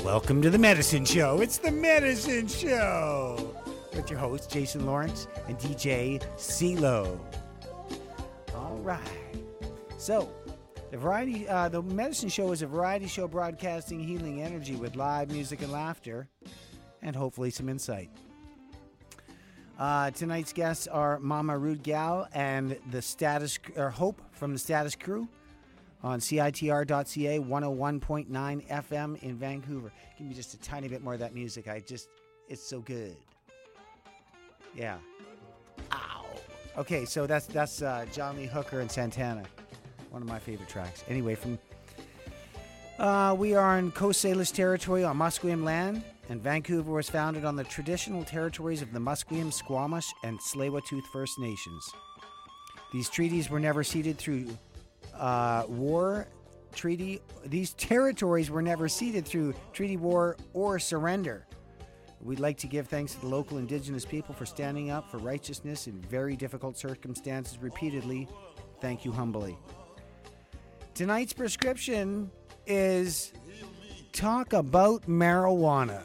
Welcome to the Medicine Show. It's the Medicine Show with your host, Jason Lawrence, and DJ CeeLo. All right. So, the Medicine Show is a variety show broadcasting healing energy with live music and laughter, and hopefully some insight. Tonight's guests are Mama Ruud Gal and Hope from the Status Crew on CITR.ca 101.9 FM in Vancouver. Give me just a tiny bit more of that music. It's so good. Yeah. Ow. Okay, so that's John Lee Hooker and Santana. One of my favorite tracks. Anyway, we are in Coast Salish territory on Musqueam land, and Vancouver was founded on the traditional territories of the Musqueam, Squamish, and Tsleil-Waututh First Nations. These treaties were never ceded through These territories were never ceded through treaty, war, or surrender. We'd like to give thanks to the local Indigenous people for standing up for righteousness in very difficult circumstances repeatedly. Thank you humbly. Tonight's prescription is talk about marijuana.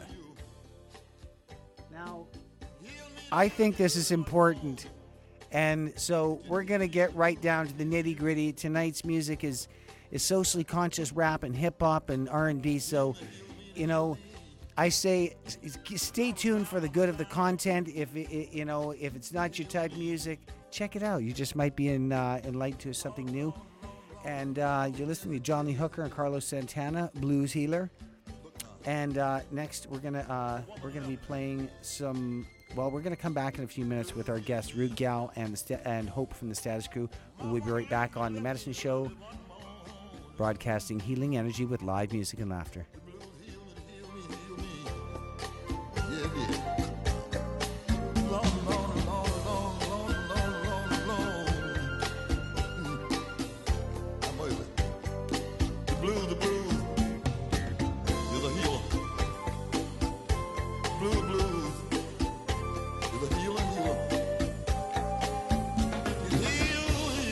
Now, I think this is important, and so we're going to get right down to the nitty-gritty. Tonight's music is socially conscious rap and hip-hop and R&B, so, I say stay tuned for the good of the content. If it's not your type of music, check it out. You just might be enlightened to something new. And you're listening to John Lee Hooker and Carlos Santana, Blues Healer. And next we're gonna be playing some. Well, we're gonna come back in a few minutes with our guests Ruud Gal and Hope from the Status Crew. We'll be right back on the Medicine Show, broadcasting healing energy with live music and laughter.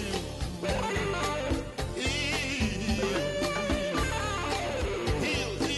Heal,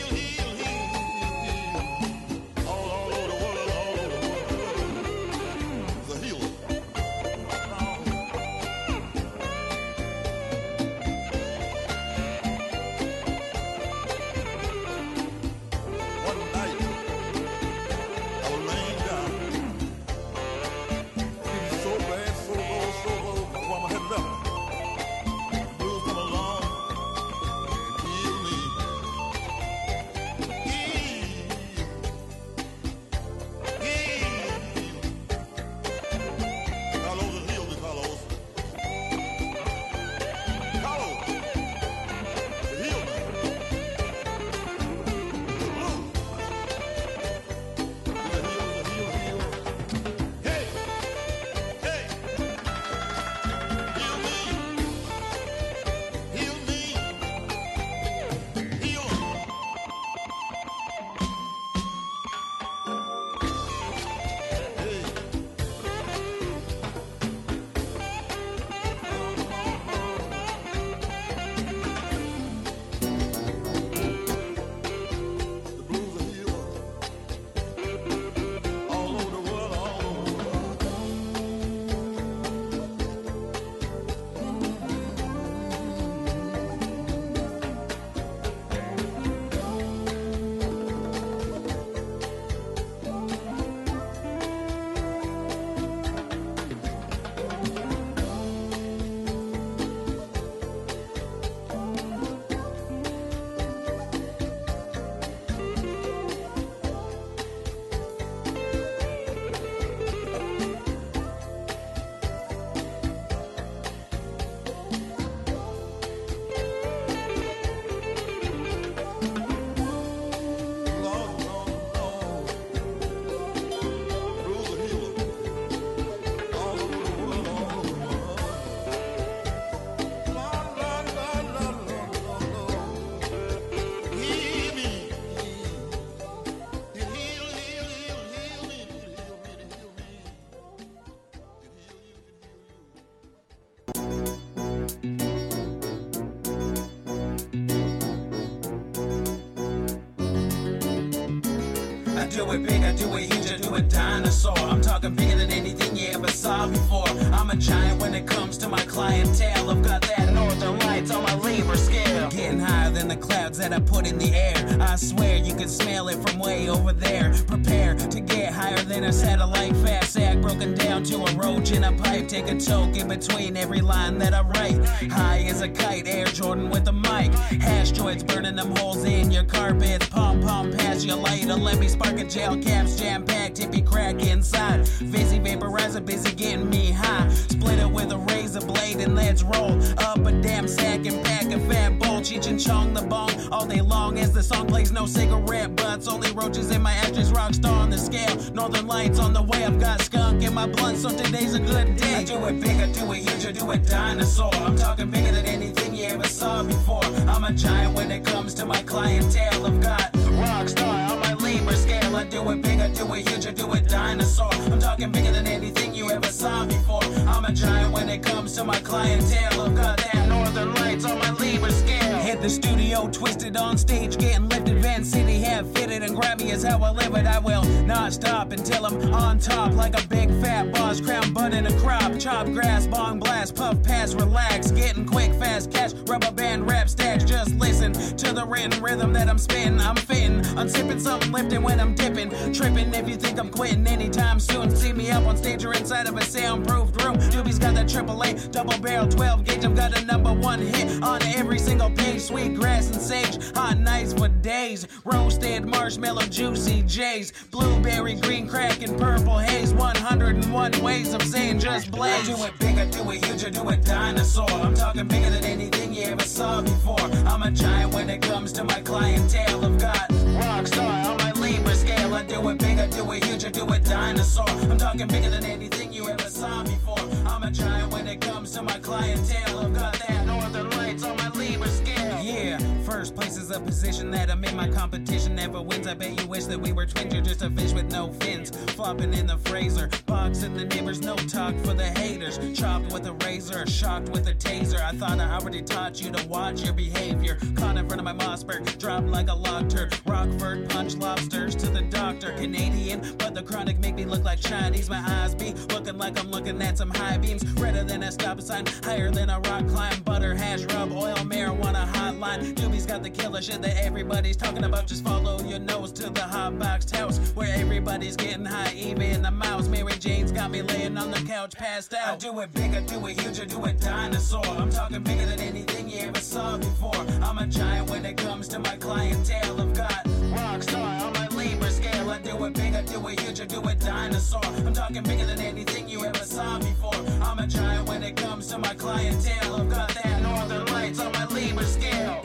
do it big, I do it huge, I do it dinosaur. I'm talking bigger than anything you ever saw before. I'm a giant when it comes to my clientele. I've got that northern lights on my labor scale. Getting higher than the clouds that I put in the air. I swear you can smell it from way over there. Prepare to get higher than a satellite. Fast sack broken down to a roach in a pipe. Take a toke in between every line that I write. High as a kite, Air Jordan with a mic. Hash joints burning them holes in your carpets. Pom pass your lighter. Let me spark a gel caps jam packed. Tippy crack inside. Fizzy vaporizer busy getting me high. Split it with a razor blade and let's roll. Up a damn sack and pack a fat bowl. Cheech and Chong the bone all day long as the song plays. No cigarette butts, only roaches in my ashes. Rockstar on the scale. Northern lights on the way. I've got skunk in my blunt, so today's a good day. I do it big, I do it huge, I do it dinosaur. I'm talking bigger than anything you ever saw before. I'm a giant when it comes to my clientele. I've got rockstar on my labor scale. I do it big, I do it huge, I do it dinosaur. I'm talking bigger than anything you ever saw before. I'm a giant when it comes to my clientele. I've got that northern lights on my labor scale. Hit the studio, twisted on stage, getting lifted. Van City have fitted and grabby is how I live it. I will not stop until I'm on top like a big fat boss. Crown bud in a crop, chop grass, bong blast, puff pass, relax. Getting quick, fast cash, rubber band rap stacks. Just listen to the written rhythm that I'm spitting. I'm fitting, unsipping something, lifting when I'm dipping. Tripping if you think I'm quitting anytime soon. See me up on stage or inside of a soundproofed room. Doobie's got that AAA double barrel 12 gauge. I've got a #1 hit on every single page. Sweet grass and sage, hot nights for days. Roasted marshmallow, juicy J's. Blueberry, green crack, and purple haze. 101 ways of saying just blaze. I do it big, I do it huge, I do it dinosaur. I'm talking bigger than anything you ever saw before. I'm a giant when it comes to my clientele. I've got rockstar on my labor scale. I do it big, I do it huge, I do it dinosaur. I'm talking bigger than anything you ever saw before. I'm a giant when it comes to my clientele. I've got that northern lights on my labor scale. Yeah, first place is a position that I'm in. My competition never wins. I bet you wish that we were twins. You're just a fish with no fins, flopping in the Fraser. Boxing the neighbors, no talk for the haters. Chopped with a razor, shocked with a taser. I thought I already taught you to watch your behavior. Caught in front of my Mossberg, dropped like a log turd. Rockford punch lobsters to the doctor. Canadian, but the chronic make me look like Chinese. My eyes be looking like I'm looking at some high beams. Redder than a stop sign, higher than a rock climb. Butter, hash, rub, oil, marijuana, hotline. Doobie's got the killer shit that everybody's talking about. Just follow your nose to the hot boxed house where everybody's getting high, even the mouse. Mary Jane's got me laying on the couch, passed out. I do it big, I do it huge, I do it dinosaur. I'm talking bigger than anything you ever saw before. I'm a giant when it comes to my clientele. I've got rockstar on my labor scale. I do it big, I do it huge, I do it dinosaur. I'm talking bigger than anything you ever saw before. I'm a giant when it comes to my clientele. I've got that northern lights on my labor scale.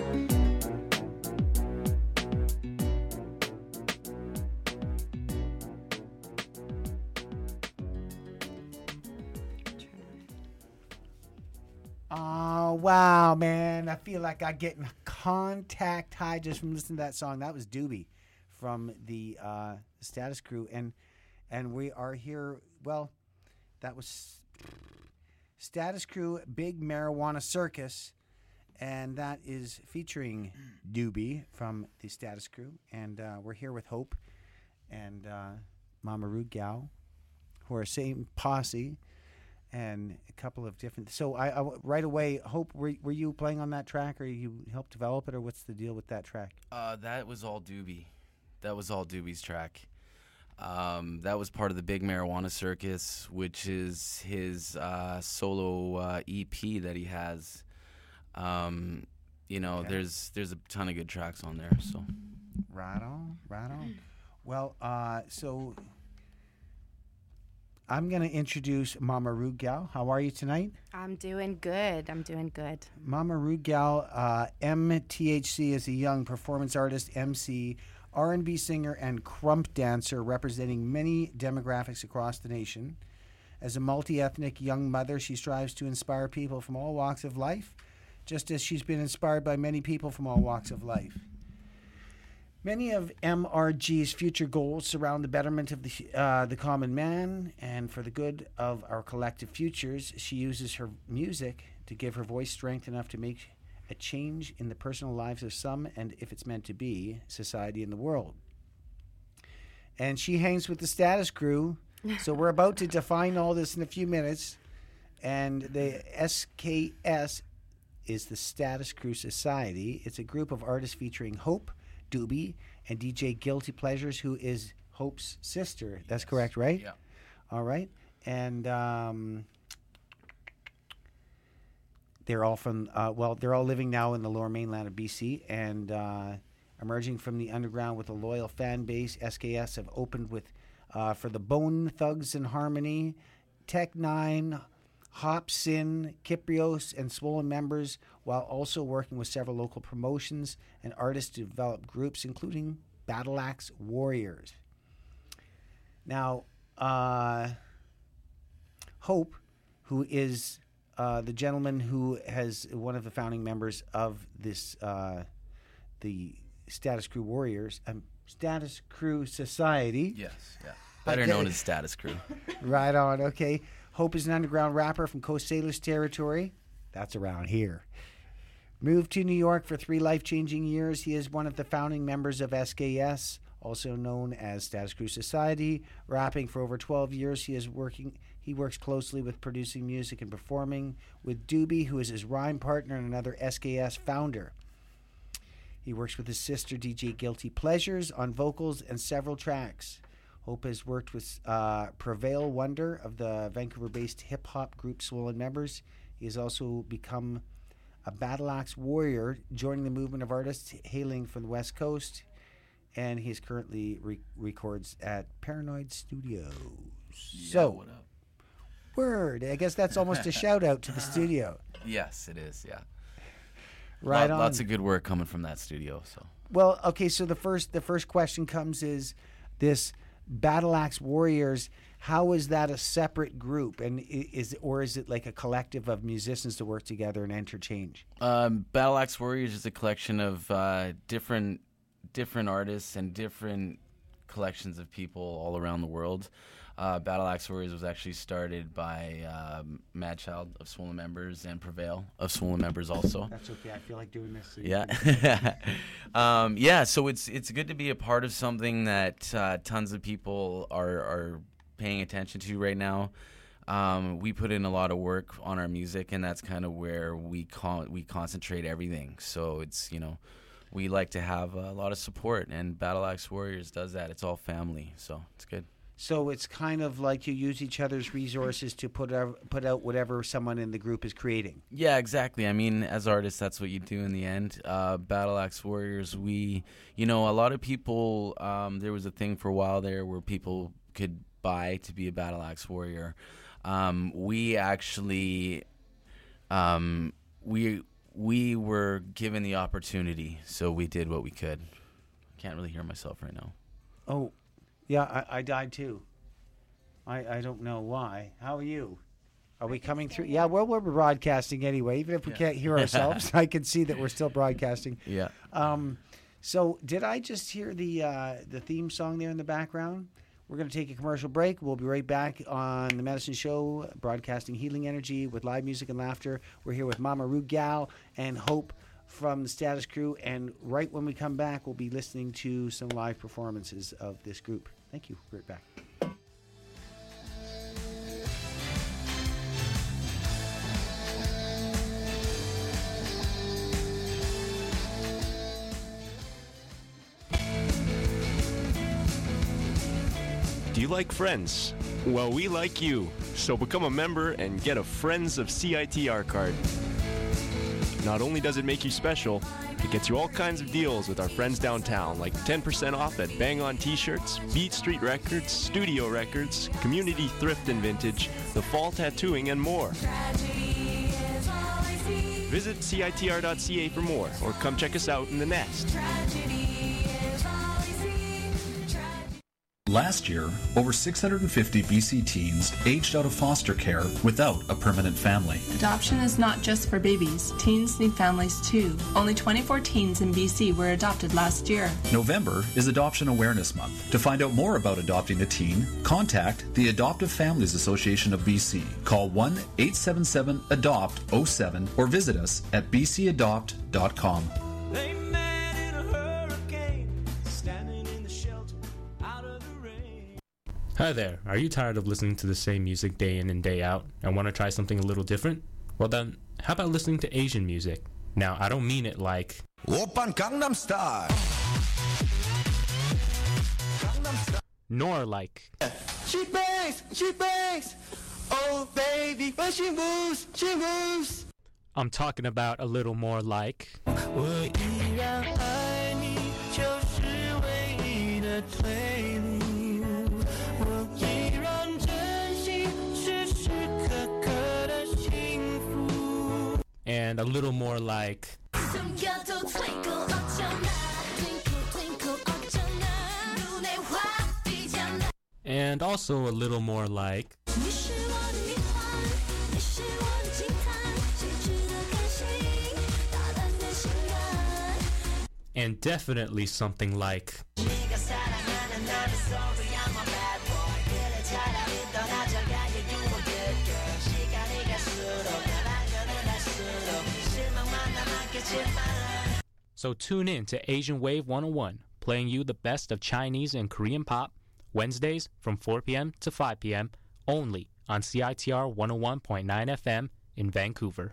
Oh, wow, man. I feel like I'm getting contact high just from listening to that song. That was Doobie from the Status Crew. And we are here, well, that was Status Crew, Big Marijuana Circus. And that is featuring Doobie from the Status Crew. And we're here with Hope and Mama Rude Gal, who are same posse. And a couple of different. So I right away, Hope, were you playing on that track, or you helped develop it, or what's the deal with that track? That was all Doobie. That was all Doobie's track. That was part of the Big Marijuana Circus, which is his solo EP that he has. Okay. There's a ton of good tracks on there. So, right on. Well, so. I'm going to introduce Mama Rude Gal. How are you tonight? I'm doing good. Mama Rude Gal, MTHC is a young performance artist, MC, R&B singer, and krump dancer representing many demographics across the nation. As a multi-ethnic young mother, she strives to inspire people from all walks of life, just as she's been inspired by many people from all walks of life. Many of MRG's future goals surround the betterment of the common man, and for the good of our collective futures, she uses her music to give her voice strength enough to make a change in the personal lives of some, and if it's meant to be, society and the world. and she hangs with the Status Crew. So we're about to define all this in a few minutes. And the SKS is the Status Crew Society. It's a group of artists featuring Hope, Doobie, and DJ Guilty Pleasures, who is Hope's sister. That's correct, right? Yeah. All right. And they're all from, they're all living now in the lower mainland of BC and emerging from the underground with a loyal fan base. SKS have opened with, for the Bone Thugs and Harmony, Tech Nine, Hop Sin, Kyprios, and Swollen members, while also working with several local promotions and artists to develop groups, including Battle Axe Warriors. Now, Hope, who is the gentleman who has one of the founding members of this, the Status Crew Warriors, Status Crew Society. Yes, yeah. Better known as Status Crew. Right on, okay. Hope is an underground rapper from Coast Salish territory. That's around here. Moved to New York for 3 life-changing years. He is one of the founding members of SKS, also known as Status Crew Society. Rapping for over 12 years, he works closely with producing music and performing with Doobie, who is his rhyme partner and another SKS founder. He works with his sister DJ Guilty Pleasures on vocals and several tracks. Hope has worked with Prevail Wonder of the Vancouver-based hip-hop group Swollen members. He has also become a Battle Axe Warrior, joining the movement of artists hailing from the West Coast. And he is currently records at Paranoid Studios. Yeah, So, what up? word. I guess that's almost a shout-out to the studio. Yes, it is, yeah. Right on. Lots of good work coming from that studio. So Well, okay, so the first question comes is this Battle Axe Warriors, how is that a separate group? And is it like a collective of musicians to work together and interchange? Battle Axe Warriors is a collection of different artists and different collections of people all around the world. Battle Axe Warriors was actually started by Madchild of Swollen members and Prevail of Swollen members also. That's okay. I feel like doing this. So Yeah. So it's good to be a part of something that tons of people are paying attention to right now. We put in a lot of work on our music, and that's kind of where we concentrate everything. So it's, we like to have a lot of support, and Battle Axe Warriors does that. It's all family, so it's good. So it's kind of like you use each other's resources to put out whatever someone in the group is creating. Yeah, exactly. I mean, as artists, that's what you do in the end. Battle Axe Warriors, a lot of people, there was a thing for a while there where people could buy to be a Battle Axe Warrior. We actually, we were given the opportunity, so we did what we could. Can't really hear myself right now. Oh, yeah, I died too. I don't know why. How are you? Are we coming through? Yeah, well, we're broadcasting anyway. Even if we can't hear ourselves, I can see that we're still broadcasting. Yeah. So did I just hear the theme song there in the background? We're going to take a commercial break. We'll be right back on The Medicine Show, broadcasting healing energy with live music and laughter. We're here with Mama Rugal and Hope from the Status Crew. And right when we come back, we'll be listening to some live performances of this group. Thank you. We're right back. Do you like Friends? Well, we like you. So become a member and get a Friends of CITR card. Not only does it make you special, it gets you all kinds of deals with our friends downtown, like 10% off at Bang On T-shirts, Beat Street Records, Studio Records, Community Thrift and Vintage, The Fall Tattooing, and more. Visit CITR.ca for more, or come check us out in the Nest. Last year, over 650 BC teens aged out of foster care without a permanent family. Adoption is not just for babies. Teens need families too. Only 24 teens in BC were adopted last year. November is Adoption Awareness Month. To find out more about adopting a teen, contact the Adoptive Families Association of BC. Call 1-877-ADOPT-07 or visit us at bcadopt.com. They met in a hurricane, standing in the shelter, out of the rain. Hi there, are you tired of listening to the same music day in and day out and want to try something a little different? Well then, how about listening to Asian music? Now, I don't mean it like Oppan Gangnam Style, nor like she bangs, oh baby, when she moves. I'm talking about a little more like 我依然爱你，就是唯一的退路。我依然珍惜时时刻刻的幸福。 and a little more like 숨겨도 twinkle 어쩌나 twinkle twinkle 어쩌나 눈에 확 띄잖아 and also a little more like 你是我的谜团你是我的惊叹谁值得开心大胆的心愿 and definitely something like 네가 사랑하는 나를 소리야 my bad boy 그래 차라리 떠나져가 you do a good girl 시간이 갈수록 난 안전을 할수록 실망만 남았겠지만 So tune in to Asian Wave 101, playing you the best of Chinese and Korean pop, Wednesdays from 4 p.m. to 5 p.m. only on CITR 101.9 FM in Vancouver.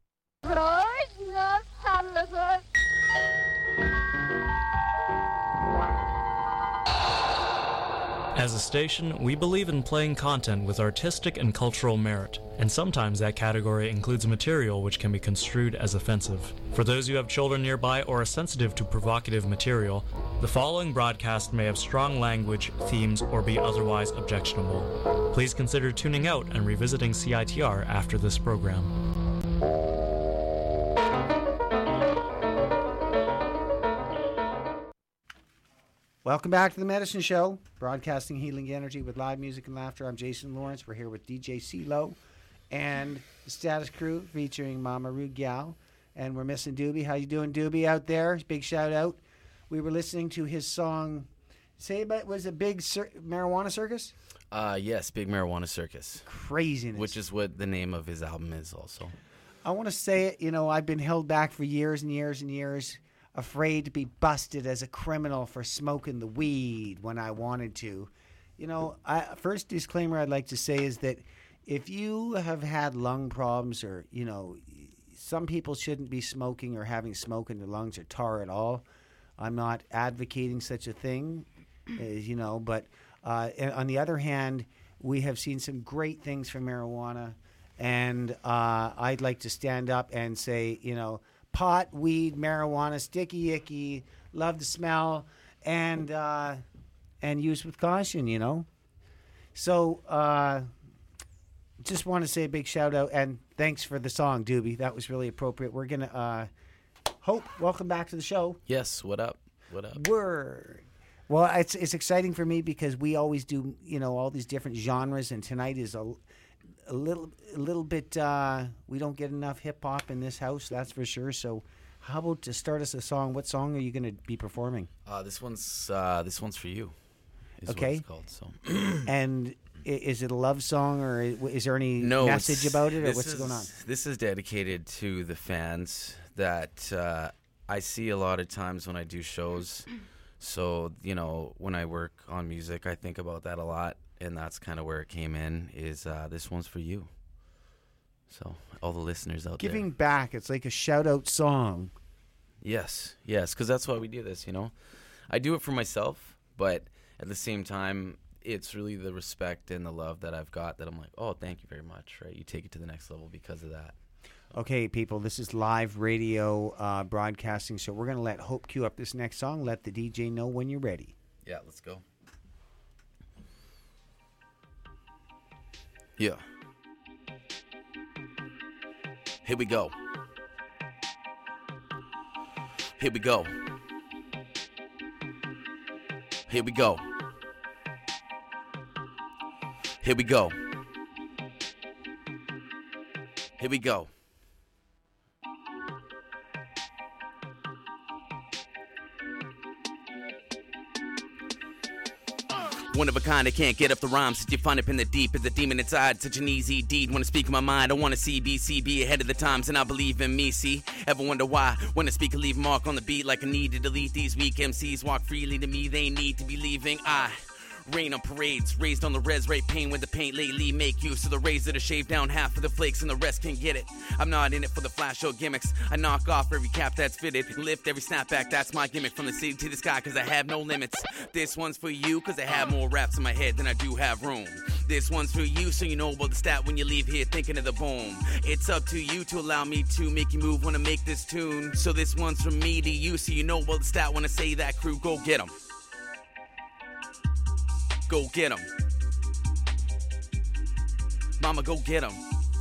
As a station, we believe in playing content with artistic and cultural merit, and sometimes that category includes material which can be construed as offensive. For those who have children nearby or are sensitive to provocative material, the following broadcast may have strong language, themes, or be otherwise objectionable. Please consider tuning out and revisiting CITR after this program. Welcome back to the Medicine Show, broadcasting healing energy with live music and laughter. I'm Jason Lawrence. We're here with DJ CeeLo and the Status Crew featuring Mama Ru Gyal. And we're missing Doobie. How you doing, Doobie, out there? Big shout out. We were listening to his song, was it Big Marijuana Circus? Yes, Big Marijuana Circus. Craziness. Which is what the name of his album is also. I want to say it, I've been held back for years and years and years, afraid to be busted as a criminal for smoking the weed when I wanted to. First disclaimer I'd like to say is that if you have had lung problems or, some people shouldn't be smoking or having smoke in their lungs or tar at all. I'm not advocating such a thing, but on the other hand, we have seen some great things from marijuana, and I'd like to stand up and say, pot, weed, marijuana, sticky icky, love the smell, and use with caution, So just want to say a big shout out and thanks for the song, Doobie. That was really appropriate. We're gonna Hope, welcome back to the show. Yes, what up? What up? Word. Well, it's exciting for me because we always do all these different genres, and tonight is a little bit. We don't get enough hip hop in this house, that's for sure. So, how about to start us a song? What song are you going to be performing? This one's for you. Is okay. What it's called, so. And is it a love song, or is there any message about it, or what's going on? This is dedicated to the fans that I see a lot of times when I do shows. So, when I work on music, I think about that a lot, and that's kind of where it came in, is this one's for you. So, all the listeners out there. Giving back, it's like a shout-out song. Yes, because that's why we do this, I do it for myself, but at the same time, it's really the respect and the love that I've got that I'm like, oh, thank you very much, right? You take it to the next level because of that. Okay, people, this is live radio broadcasting, so we're going to let Hope cue up this next song. Let the DJ know when you're ready. Yeah, let's go. Yeah. Here we go. Here we go. Here we go. Here we go. Here we go. One of a kind, I can't get up the rhymes. Did you find it in the deep? Is the demon inside such an easy deed? Wanna speak my mind, I wanna see BC be ahead of the times, and I believe in me, see? Ever wonder why? When I speak, I leave a mark on the beat like I need to delete these weak MCs. Walk freely to me, they need to be leaving. I Rain on parades, raised on the res, right pain with the paint lately. Make use of the razor to shave down half of the flakes and the rest can get it. I'm not in it for the flash show gimmicks. I knock off every cap that's fitted, lift every snapback, that's my gimmick. From the city to the sky, cause I have no limits. This one's for you, cause I have more raps in my head than I do have room. This one's for you, so you know about the stat when you leave here thinking of the boom. It's up to you to allow me to make you move when I make this tune. So this one's from me to you, so you know about the stat when I say that crew. Go get 'em. Go get 'em. Mama, go get 'em.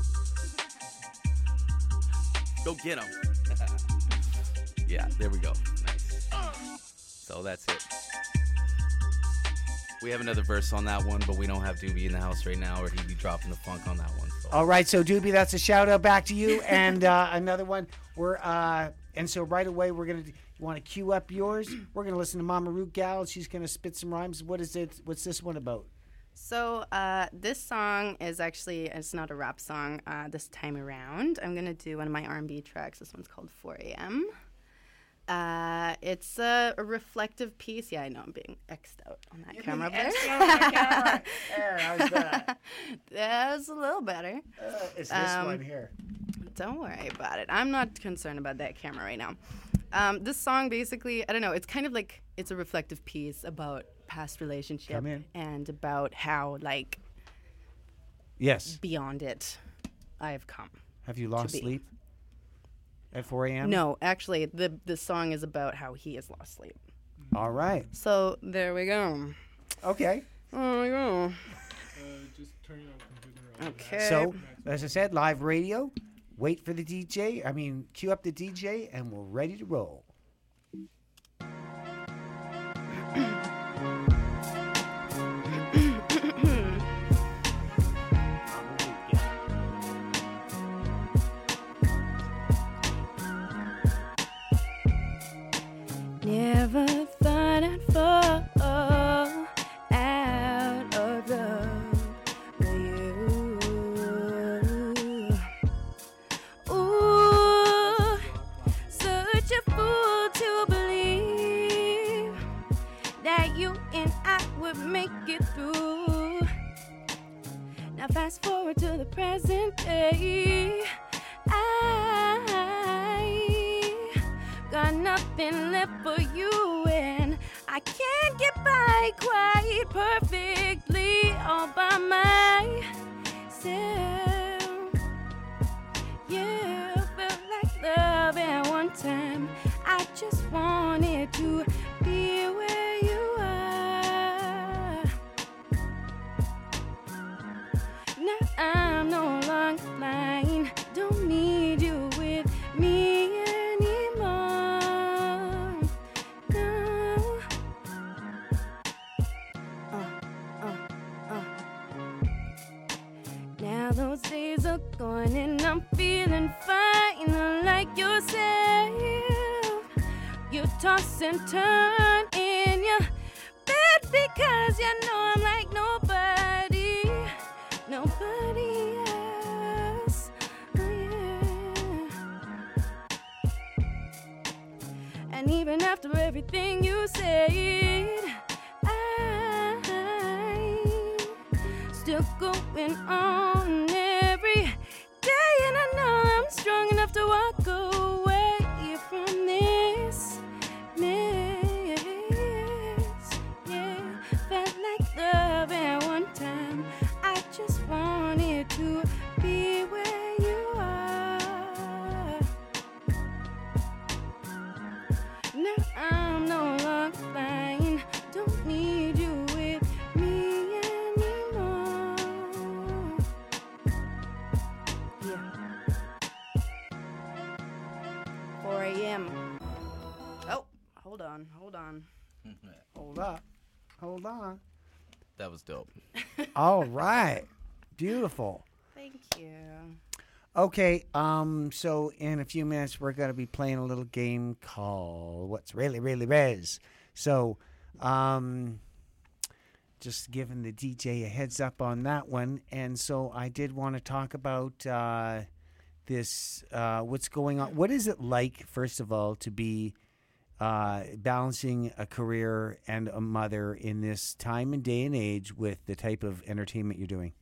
Go get 'em. Yeah, there we go. Nice. So that's it. We have another verse on that one, but we don't have Doobie in the house right now, or he'd be dropping the funk on that one. So. All right, so Doobie, that's a shout out back to you, and another one. And so right away we're gonna. You want to cue up yours? We're gonna listen to Mama Root Gal. She's gonna spit some rhymes. What is it? What's this one about? So this song is actually, it's not a rap song this time around. I'm going to do one of my R&B tracks. This one's called 4 a.m. It's a reflective piece. Yeah, I know I'm being X'd out on that camera. There, how's that? That was a little better. It's this one here. Don't worry about it. I'm not concerned about that camera right now. This song basically, I don't know, it's kind of like, it's a reflective piece about past relationship and about how, like, yes, beyond it, I've come. Have you lost sleep at 4 a.m.? No, actually, the song is about how he has lost sleep. All right. So there we go. Okay. There we go. Just turn it on. Okay. So, as I said, live radio. Wait for the DJ. Cue up the DJ, and we're ready to roll. Never thought I'd fall out of love with you. Ooh, such a fool to believe that you and I would make it through. Now fast forward to the present day. Got nothing left for you, and I can't get by quite perfectly all by myself. Yeah, felt like love at one time. I just wanted to be where you are. Now I'm no longer blind. Don't need you with me anymore. No. Now those days are gone and I'm feeling fine, like yourself. You toss and turn in your bed because you know I'm like nobody else. Oh, yeah. And even after everything you said, I'm still going on every day, and I know I'm strong enough to walk away from this mess. Yeah, felt like love at one time. I just wanted to be where you are. Now I'm no longer fine. Don't need you with me anymore. Yeah. 4 a.m. Oh, hold on. Hold on. That was dope. All right. Beautiful. Thank you. Okay, so in a few minutes we're going to be playing a little game called What's Really, Really Res. So, just giving the DJ a heads up on that one. And so I did want to talk about this, what's going on. What is it like, first of all, to be balancing a career and a mother in this time and day and age with the type of entertainment you're doing?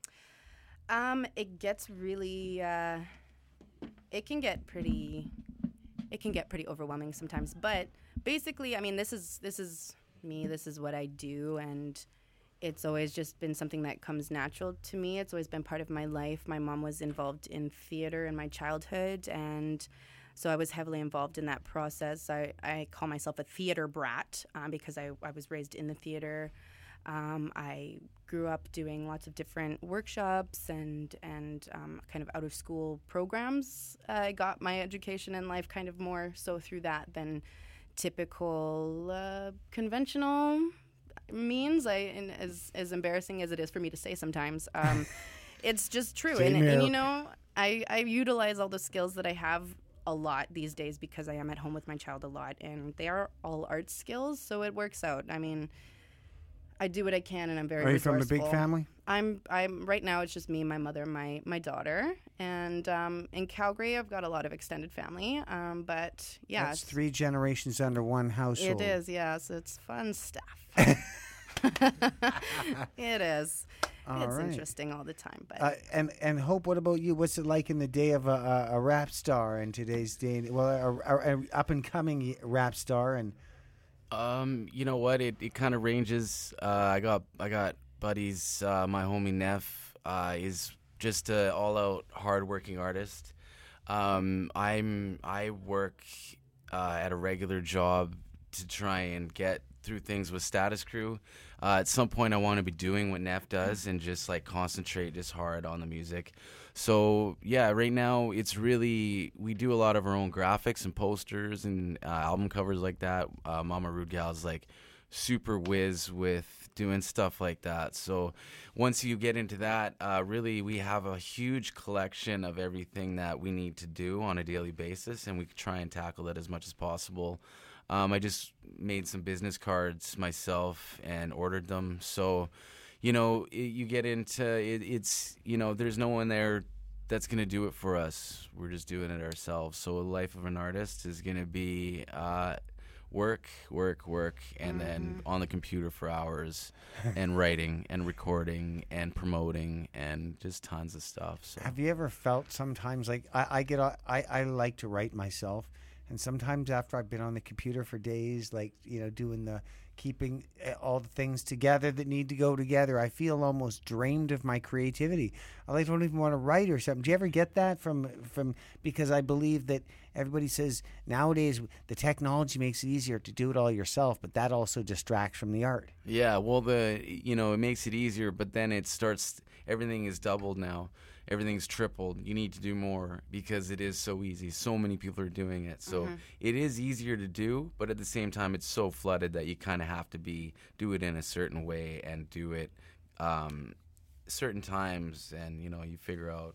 It gets really, it can get pretty overwhelming sometimes. But basically, I mean, this is me. This is what I do, and it's always just been something that comes natural to me. It's always been part of my life. My mom was involved in theater in my childhood, and so I was heavily involved in that process. I call myself a theater brat because I was raised in the theater. I grew up doing lots of different workshops and kind of out-of-school programs. I got my education in life kind of more so through that than typical conventional means. And as embarrassing as it is for me to say sometimes, it's just true. And you know, I utilize all the skills that I have a lot these days because I am at home with my child a lot, and they are all art skills, so it works out. I mean, I do what I can, and I'm very resourceful. Are you from a big family? I'm right now. It's just me, my mother, my daughter, and in Calgary, I've got a lot of extended family. But yeah, it's 3 generations under one household. It is, yes. It's fun stuff. It is. It's interesting all the time. But and Hope, what about you? What's it like in the day of a rap star in today's day? Well, a up and coming rap star and. You know what? It kind of ranges. I got buddies. My homie Neff is just an all-out hard-working artist. I work at a regular job to try and get through things with Status Crew. At some point, I want to be doing what Neff does and just like concentrate just hard on the music. So yeah, right now it's really, we do a lot of our own graphics and posters and album covers like that. Mama Rude Gal's like super whiz with doing stuff like that. So once you get into that, really we have a huge collection of everything that we need to do on a daily basis, and we try and tackle it as much as possible. I just made some business cards myself and ordered them. So, you know, you get into it, it's, you know, there's no one there that's going to do it for us. We're just doing it ourselves. So the life of an artist is going to be work, and then on the computer for hours and writing and recording and promoting and just tons of stuff. So. Have you ever felt sometimes like I like to write myself, and sometimes after I've been on the computer for days, like, you know, doing keeping all the things together that need to go together, I feel almost drained of my creativity. I don't even want to write or something. Do you ever get that from because I believe that everybody says nowadays the technology makes it easier to do it all yourself, but that also distracts from the art. Yeah, well, it makes it easier, but then it starts, everything is doubled now. Everything's tripled. You need to do more because it is so easy. So many people are doing it. So it is easier to do, but at the same time, it's so flooded that you kind of have to do it in a certain way and do it certain times, and you know, you figure out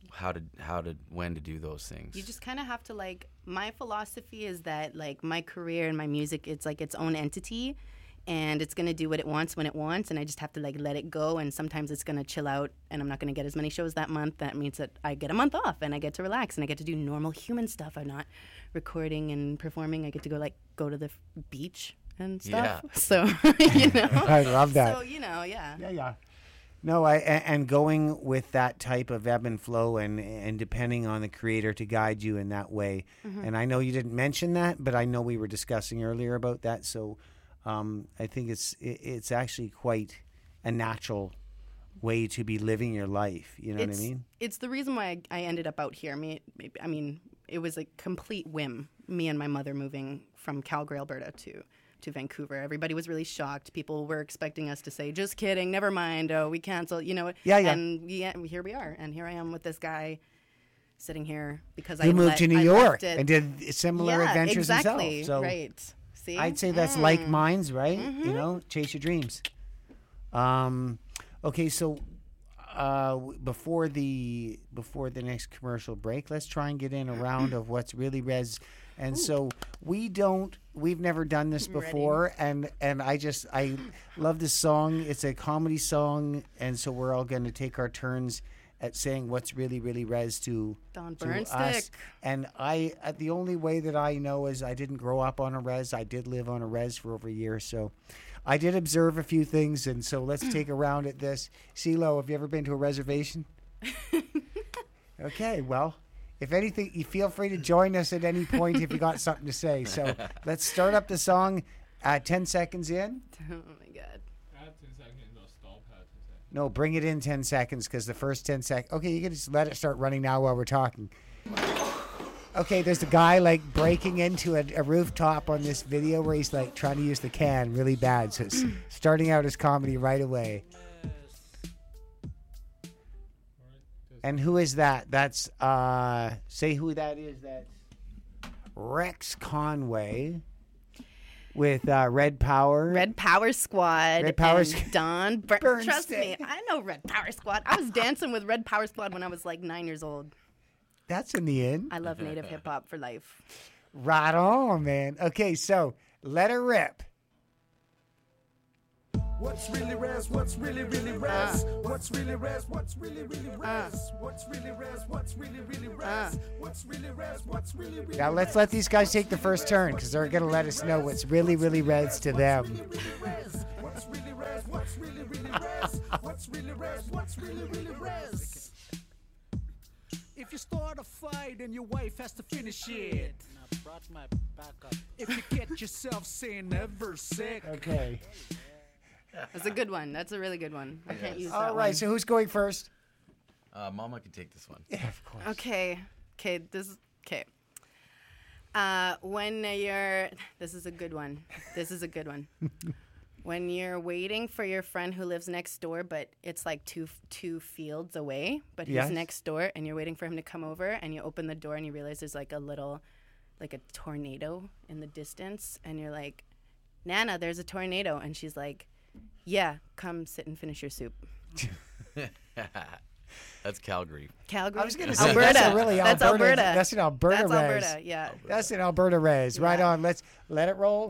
when to do those things. You just kind of have to, like, my philosophy is that, like, my career and my music, it's like its own entity. And it's going to do what it wants when it wants, and I just have to, like, let it go. And sometimes it's going to chill out, and I'm not going to get as many shows that month. That means that I get a month off, and I get to relax, and I get to do normal human stuff. I'm not recording and performing. I get to go to the beach and stuff. Yeah. So, you know. I love that. So, you know, yeah. Yeah. No, and going with that type of ebb and flow and depending on the creator to guide you in that way. And I know you didn't mention that, but I know we were discussing earlier about that, so... I think it's actually quite a natural way to be living your life. You know what I mean? It's the reason why I ended up out here. I mean, it was a complete whim. Me and my mother moving from Calgary, Alberta to Vancouver. Everybody was really shocked. People were expecting us to say, "Just kidding, never mind. Oh, we canceled." You know? Yeah. And here we are, and here I am with this guy sitting here because you moved to New York and did similar adventures exactly. himself. So. Right. See? I'd say that's like minds, right? You know, chase your dreams. Okay, so before the next commercial break, let's try and get in a round of what's really res. And so we've never done this before, and I love this song. It's a comedy song, and so we're all going to take our turns at saying what's really, really res to Don to Burnstick. us. And the only way that I know is I didn't grow up on a res. I did live on a res for over a year, so I did observe a few things. And so let's take a round at this. CeeLo, have you ever been to a reservation? Okay, well, if anything, you feel free to join us at any point if you got something to say. So let's start up the song at 10 seconds in. Oh my God. Add 10 seconds. No, stop at 10 seconds. No, bring it in 10 seconds because the first 10 seconds. Okay, you can just let it start running now while we're talking. Okay, there's a guy like breaking into a rooftop on this video where he's like trying to use the can really bad. So it's starting out as comedy right away. And who is that? That's, say who that is. That's Rex Conway with Red Power. Red Power Squad. Red Power and Don Burnstick. Trust me, I know Red Power Squad. I was dancing with Red Power Squad when I was like 9 years old. That's in the end. I love native hip hop for life. Right on, man. Okay, so let her rip. What's really res? What's really res? What's really res? What's really res? What's really res? What's really res? What's really res? What's really res? Now let's let these guys take the first turn because they're going to let us know what's really, really res to them. What's really res? What's really res? What's really res? What's really res? If you start a fight and your wife has to finish it. I brought my backup. If you get yourself saying never sick. Okay. That's a good one. That's a really good one. I can't use that All right, one. so who's going first? Mama can take this one. Yeah, of course. Okay. When this is a good one. When you're waiting for your friend who lives next door, but it's like two fields away, but he's Yes. next door, and you're waiting for him to come over, and you open the door and you realize there's like a tornado in the distance, and you're like, Nana, there's a tornado, and she's like, yeah, come sit and finish your soup. That's Calgary. Calgary? I was going to say, Alberta. that's a really That's Alberta. Alberta. That's an Alberta That's res. Alberta, yeah. That's an Alberta res. Right on. Let's let it roll.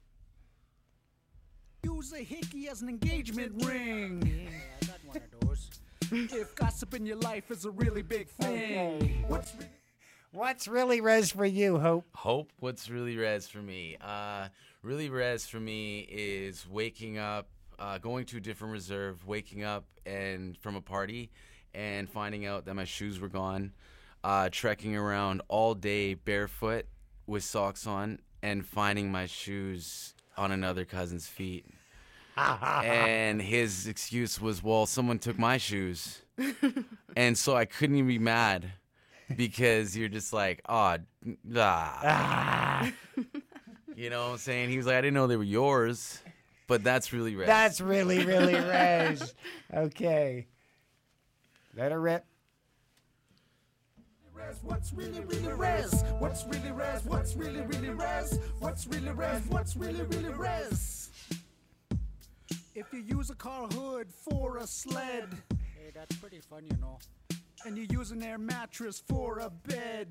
Use a hickey as an engagement ring. I got one of those. If gossip in your life is a really big thing. What's really res for you, Hope? Hope, what's really res for me? Really res for me is waking up, going to a different reserve, waking up and from a party and finding out that my shoes were gone, trekking around all day barefoot with socks on and finding my shoes on another cousin's feet. And his excuse was, well, someone took my shoes. And so I couldn't even be mad. Because you're just like, you know what I'm saying? He was like, I didn't know they were yours, but that's really res. That's really, really res. Okay. Let her rip. What's really res? What's really res? What's really res? What's really res? What's really res? If you use a car hood for a sled. Hey, that's pretty fun, you know. And you use an air mattress for a bed.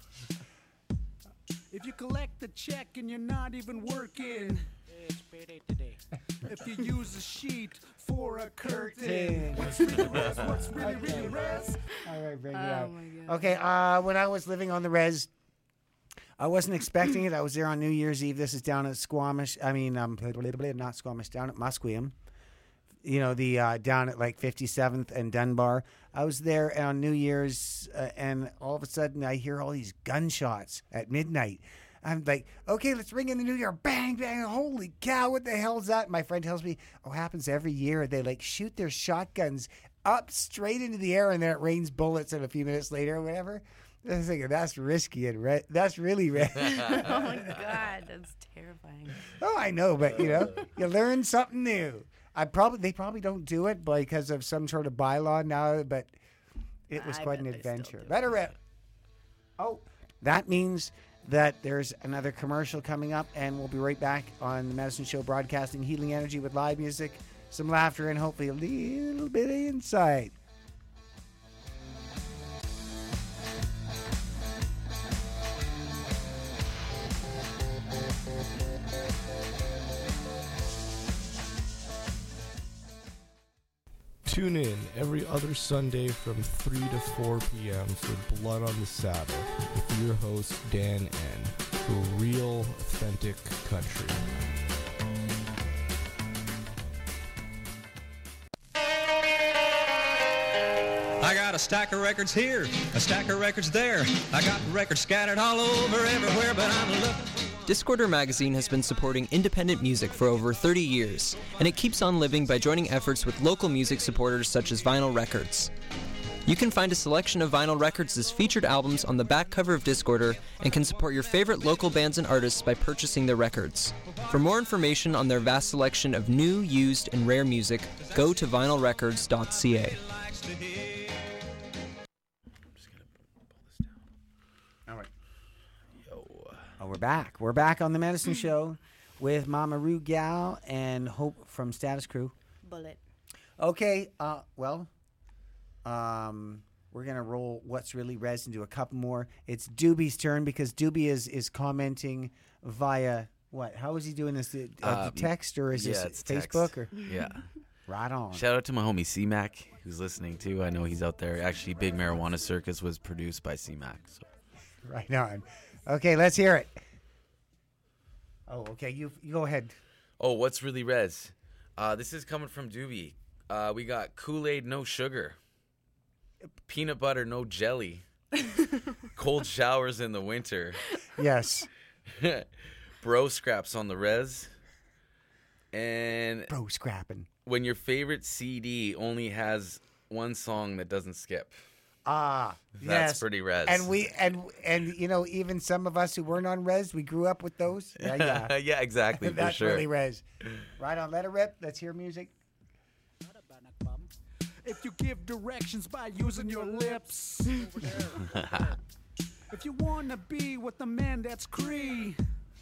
If you collect the check and you're not even working. It's payday today. If you use a sheet for a curtain. What's really res? What's really res? All right, bring it Oh up. my God. Okay, when I was living on the res, I wasn't expecting it. I was there on New Year's Eve. This is down at Squamish. Not Squamish, down at Musqueam. You know, the down at like 57th and Dunbar. I was there on New Year's, and all of a sudden I hear all these gunshots at midnight. I'm like, okay, let's ring in the New Year. Bang, bang. Holy cow, what the hell's that? My friend tells me, oh, happens every year. They like shoot their shotguns up straight into the air, and then it rains bullets and a few minutes later or whatever. I was thinking, that's risky and that's really red. Oh my God, that's terrifying. Oh, I know, but you learn something new. They probably don't do it because of some sort of bylaw now, but it was quite an adventure. Let her rip. Oh, that means that there's another commercial coming up, and we'll be right back on the Medicine Show, broadcasting healing energy with live music, some laughter, and hopefully a little bit of insight. Tune in every other Sunday from 3 to 4 p.m. for Blood on the Saddle with your host, Dan N. For real, authentic country. I got a stack of records here, a stack of records there. I got records scattered all over everywhere, but I'm looking. Discorder Magazine has been supporting independent music for over 30 years, and it keeps on living by joining efforts with local music supporters such as Vinyl Records. You can find a selection of Vinyl Records' featured albums on the back cover of Discorder and can support your favorite local bands and artists by purchasing their records. For more information on their vast selection of new, used, and rare music, go to vinylrecords.ca. Oh, we're back. We're back on the Medicine Show with Mama Ru Gal and Hope from Status Crew. Bullet. Okay, we're gonna roll What's Really Res into a couple more. It's Doobie's turn because Doobie is commenting via what? How is he doing this? Text or is this it's Facebook text. or? Yeah. Right on. Shout out to my homie C-Mac who's listening too. I know he's out there. Actually, Big Marijuana Circus was produced by C-Mac. So. Right on. Okay, let's hear it. Oh, okay. You go ahead. Oh, What's Really Res? This is coming from Doobie. We got Kool-Aid, no sugar. Peanut butter, no jelly. Cold showers in the winter. Yes. Bro scraps on the res. And bro scrapping. When your favorite CD only has one song that doesn't skip. That's yes. Pretty res. And you know, even some of us who weren't on res, we grew up with those. Yeah. Yeah, exactly. That's for sure. really res. Right on, let it rip. Let's hear music. If you give directions by using your lips. If you wanna be with the man that's Cree.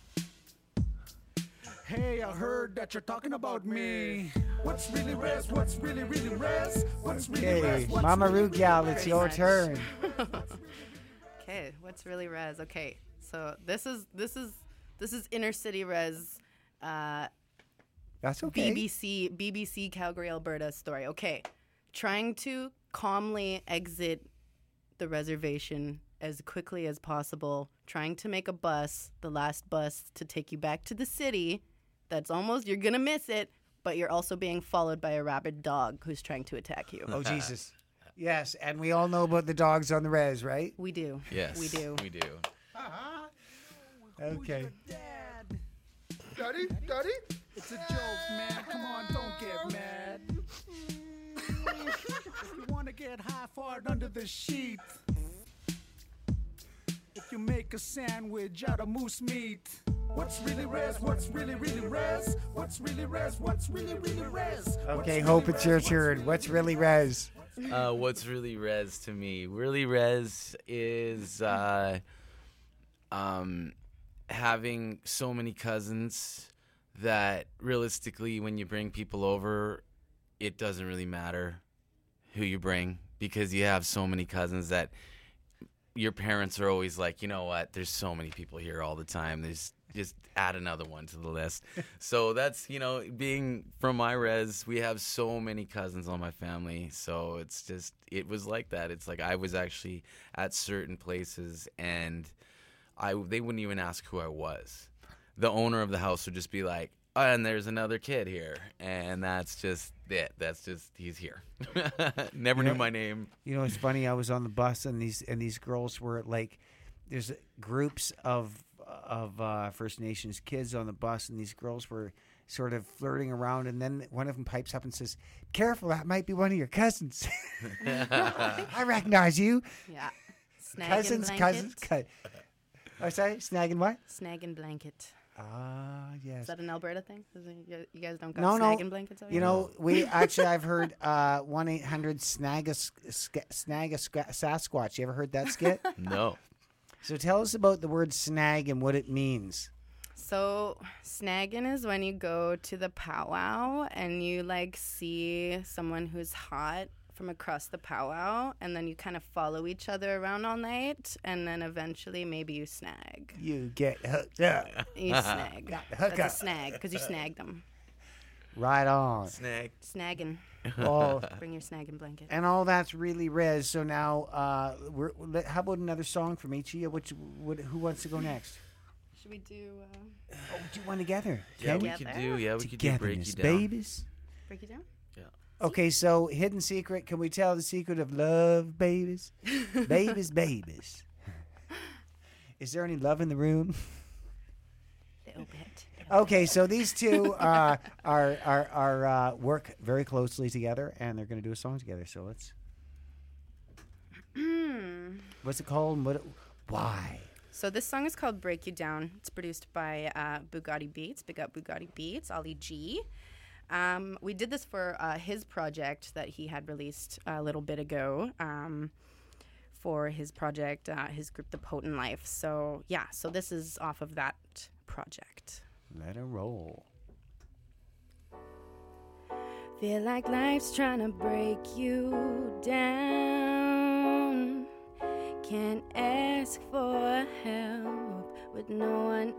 Hey, I heard that you're talking about me. What's really res? What's really res? What's really res? Okay, Mama Ru Gal, it's your turn. Okay, what's really res? Okay, so this is inner city res. That's okay. BBC Calgary, Alberta story. Okay, trying to calmly exit the reservation as quickly as possible. Trying to make a bus, the last bus to take you back to the city. That's you're gonna miss it, but you're also being followed by a rabid dog who's trying to attack you. Oh, Jesus. Yes, and we all know about the dogs on the res, right? We do. Yes. We do. We do. Okay. Daddy? It's a joke, man. Come on, don't get mad. If you want to get high, fart under the sheet. If you make a sandwich out of moose meat. What's really res? What's really res? What's really res? What's really res? Okay, Hope, it's your turn. What's really res? What's really res to me? Really res is having so many cousins that realistically when you bring people over, it doesn't really matter who you bring because you have so many cousins that your parents are always like, you know what, there's so many people here all the time. There's just add another one to the list. So that's, being from my res, we have so many cousins on my family. So it was like that. It's like I was actually at certain places and they wouldn't even ask who I was. The owner of the house would just be like, oh, and there's another kid here. And that's just it. That's just, he's here. Never knew my name. It's funny. I was on the bus and these girls were like, there's groups of First Nations kids on the bus, and these girls were sort of flirting around, and then one of them pipes up and says, "Careful, that might be one of your cousins." I recognize you. Yeah. Snagging cousins. Oh, sorry, snagging what? Snagging blanket. Ah, yes. Is that an Alberta thing? You guys don't got No. snagging blankets over here? We actually, I've heard 1-800 snag a Sasquatch. You ever heard that skit? No. So tell us about the word snag and what it means. So snagging is when you go to the powwow and you see someone who's hot from across the powwow, and then you kind of follow each other around all night, and then eventually maybe you snag. You get hooked up. You snag. Hook That's up. a snag because you snagged them. Right on. Snag. Snagging. Well, Bring your snagging blanket. and all that's really res. So now, how about another song from Ichia? Who wants to go next? Should we do? Do one together. Yeah, Can we could do. Yeah, we could do Break You Togetherness, Down. babies. Break it down. Yeah. Okay, so hidden secret. Can we tell the secret of love, babies? Babies, babies. Is there any love in the room? Little bit. Okay, so these two are work very closely together, and they're going to do a song together. So let's. What's it called? Why? So this song is called "Break You Down." It's produced by Bugatti Beats. Big up Bugatti Beats, Ollie G. We did this for his project that he had released a little bit ago. For his project, his group, The Potent Life. So yeah, so this is off of that project. Let her roll. Feel like life's trying to break you down. Can't ask for help with no one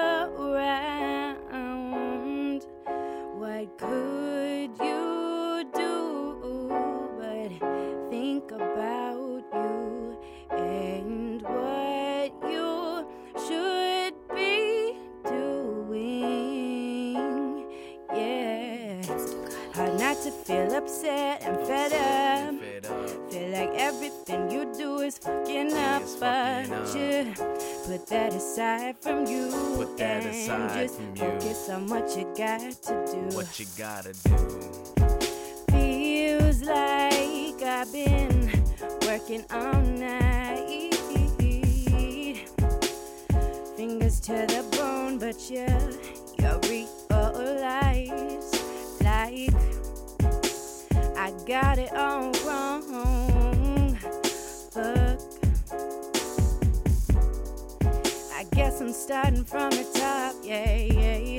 around. What could you do but think about you and what you should be doing? Yeah. Hard not to feel upset and fed up. Feel like everything you do is fucking up, but you put that aside from you and just focus on what you got to do. What you gotta do. Feels like I've been working all night, fingers to the bone, but you realize like I got it all wrong. Fuck. I guess I'm starting from the top, yeah.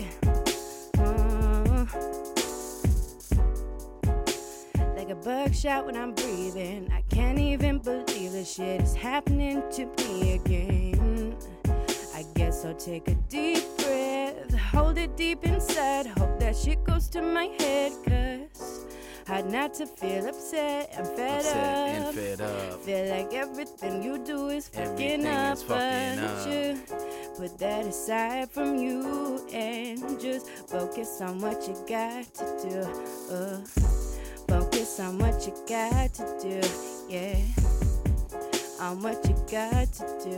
Like a buckshot when I'm breathing. I can't even believe this shit is happening to me again. I guess I'll take a deep breath, hold it deep inside, hope that shit goes to my head, cause hard not to feel upset and fed up. Feel like everything you do is fucking up, but you put that aside from you and just focus on what you got to do. Focus on what you got to do, yeah. On what you got to do.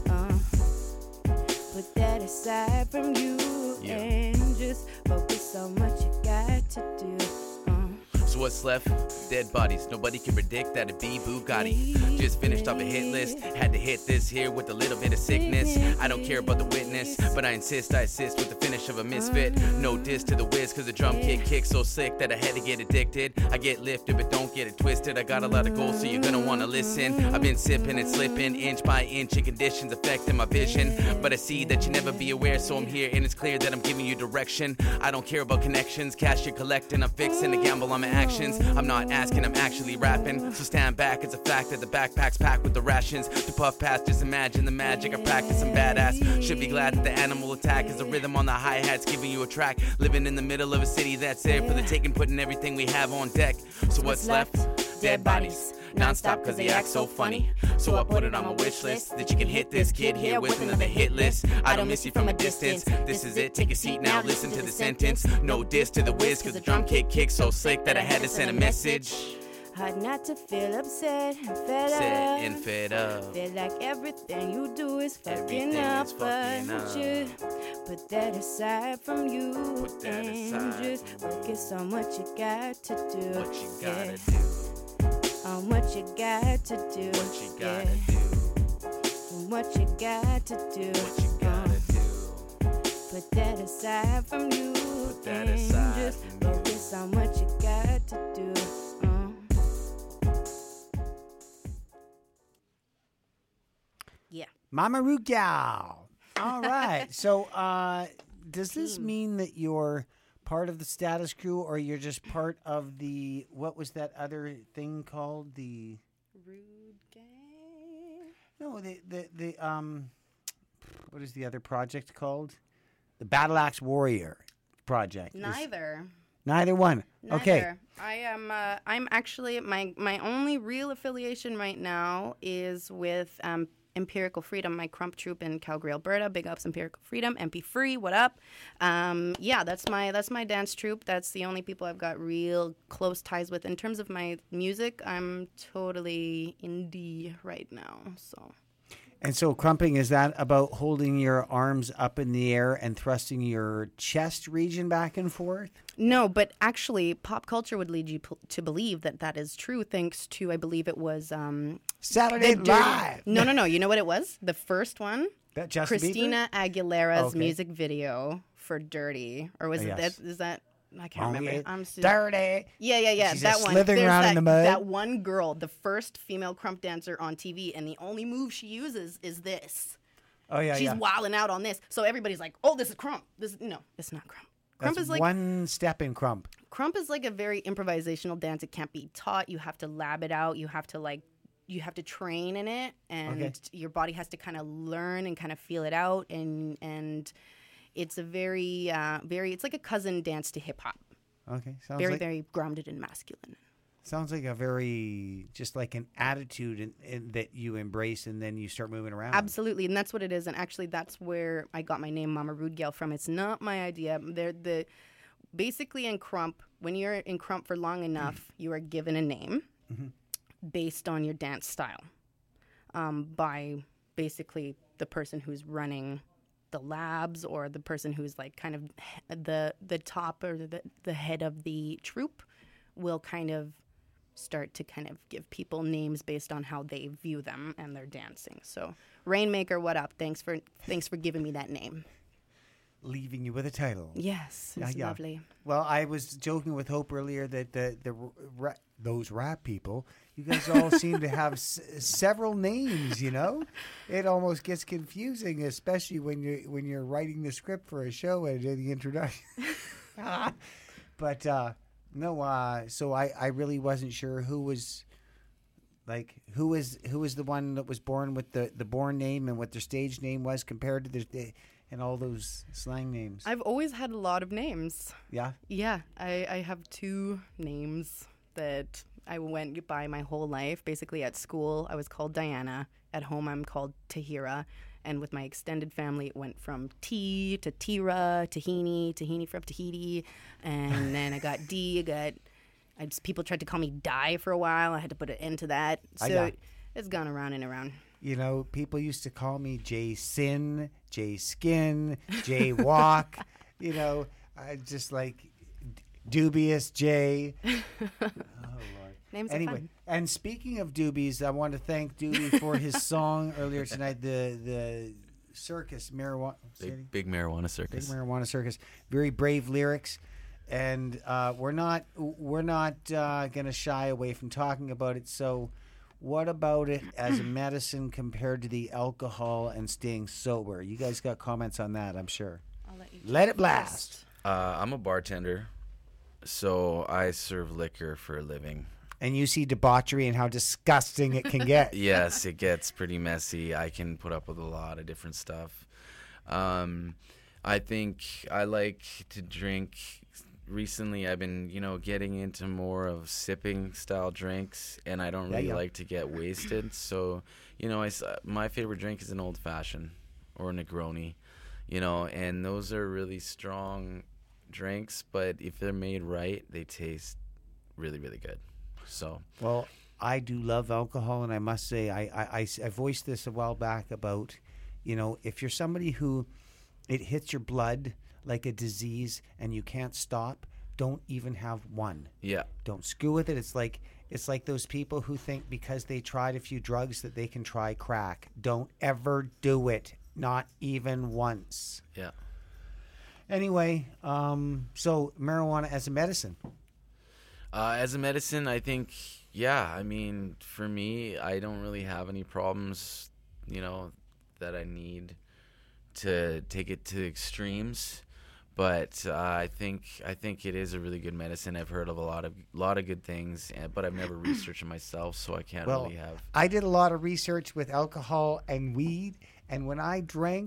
Put that aside from you and just focus on what you got to do. So what's left? Dead bodies. Nobody can predict that it'd be Bugatti. Just finished off a hit list. Had to hit this here with a little bit of sickness. I don't care about the witness, but I insist with the finish of a misfit. No diss to the whiz, cause the drum kit kicks so sick that I had to get addicted. I get lifted, but don't get it twisted. I got a lot of goals, so you're gonna wanna listen. I've been sipping and slipping, inch by inch, in conditions affecting my vision. But I see that you never be aware, so I'm here, and it's clear that I'm giving you direction. I don't care about connections, cash you're collecting. I'm fixing to gamble on my actions. I'm not asking, I'm actually rapping. So stand back, it's a fact that the backpack's packed with the rations. To puff past, just imagine the magic. I practice, I'm badass. Should be glad that the animal attack is the rhythm on the hi-hats, giving you a track. Living in the middle of a city that's there for the taking, putting everything we have on deck. So what's left? Dead bodies. Non-stop cause they act so funny. So I put it on my wish list that you can hit this kid here with another hit list. I don't miss you from a distance. This is it, take a seat now, listen to the sentence. No diss to the whiz cause the drum kit kicks so slick that I had to send a message. Hard not to feel upset and fed up. Feel like everything you do is fucking up, but you put that aside from you and just focus on what you got to do. What you gotta do. On what you got to do. What you gotta do. What you got to do. What you gotta do. Put that aside from you that and aside just from focus on what you got to do. Yeah. Mama Rugal. All right. So, does this mean that you're part of the Status Crew, or you're just part of the, what was that other thing called? The Rude Gang? No, the what is the other project called? The Battle Axe Warrior project. Neither. Neither one. Okay. Neither. I am. I'm actually my only real affiliation right now is with Empirical Freedom, my crump troupe in Calgary, Alberta. Big ups, Empirical Freedom, MP Free. What up? Yeah, that's my dance troupe. That's the only people I've got real close ties with. In terms of my music, I'm totally indie right now. So. And so crumping, is that about holding your arms up in the air and thrusting your chest region back and forth? No, but actually, pop culture would lead you to believe that that is true, thanks to, I believe it was... Saturday Night Live! No. You know what it was? The first one? That Justin Christina Aguilera's Okay. music video for Dirty. Or was it Yes. that? Is that... I can't remember. I'm Dirty. Yeah. She's that just one. slithering around in the mud. That one girl, the first female crump dancer on TV, and the only move she uses is this. Oh, yeah, She's yeah. wilding out on this. So everybody's like, oh, this is crump. No, it's not crump. Crump That's is like one step in crump. Crump is like a very improvisational dance. It can't be taught. You have to lab it out. You have to train in it, and your body has to kind of learn and kind of feel it out. And it's a very it's like a cousin dance to hip hop. Okay, Very grounded and masculine. Sounds like a very, just like an attitude that you embrace and then you start moving around. Absolutely, and that's what it is. And actually, that's where I got my name, Mama Rude Gal, from. It's not my idea. Basically in crump, when you're in crump for long enough, you are given a name based on your dance style by basically the person who's running the labs or the person who's like kind of the top or the head of the troupe will kind of start to kind of give people names based on how they view them and their dancing. So Rainmaker, what up? Thanks for giving me that name. Leaving you with a title. Yes, it's lovely. Well, I was joking with Hope earlier that those rap people, you guys all seem to have several names. You know, it almost gets confusing, especially when you're writing the script for a show and the introduction. But no, so I really wasn't sure who was the one that was born with the born name and what their stage name was compared to the and all those slang names. I've always had a lot of names. Yeah? Yeah. I have 2 names that I went by my whole life. Basically, at school, I was called Diana. At home, I'm called Tahira. And with my extended family, it went from T to Tira, Tahini from Tahiti. And then I got D. People tried to call me Di for a while. I had to put an end to that. So it's gone around and around. You know, people used to call me J Sin, J Skin, J Walk. You know, I just like Dubious J. Oh Lord. Names anyway, are fun. And speaking of Doobies, I want to thank Doobie for his song earlier tonight. The circus marijuana. Big marijuana circus. Big marijuana circus. Very brave lyrics. And we're not going to shy away from talking about it. So, what about it as a medicine compared to the alcohol and staying sober? You guys got comments on that, I'm sure. I'll let you let it blast. I'm a bartender, so I serve liquor for a living. And you see debauchery and how disgusting it can get. Yes, it gets pretty messy. I can put up with a lot of different stuff. I think I like to drink. Recently, I've been, getting into more of sipping style drinks, and I don't really like to get wasted. So, my favorite drink is an old fashioned or a Negroni, and those are really strong drinks. But if they're made right, they taste really, really good. So, well, I do love alcohol, and I must say, I voiced this a while back about, if you're somebody who it hits your blood like a disease and you can't stop, don't even have one. Yeah. Don't screw with it. It's like those people who think because they tried a few drugs that they can try crack. Don't ever do it. Not even once. Yeah. Anyway, so marijuana as a medicine. As a medicine, I think, for me, I don't really have any problems, that I need to take it to extremes. But I think it is a really good medicine. I've heard of a lot of good things, but I've never researched it myself, so I can't really have. I did a lot of research with alcohol and weed, and when I drank,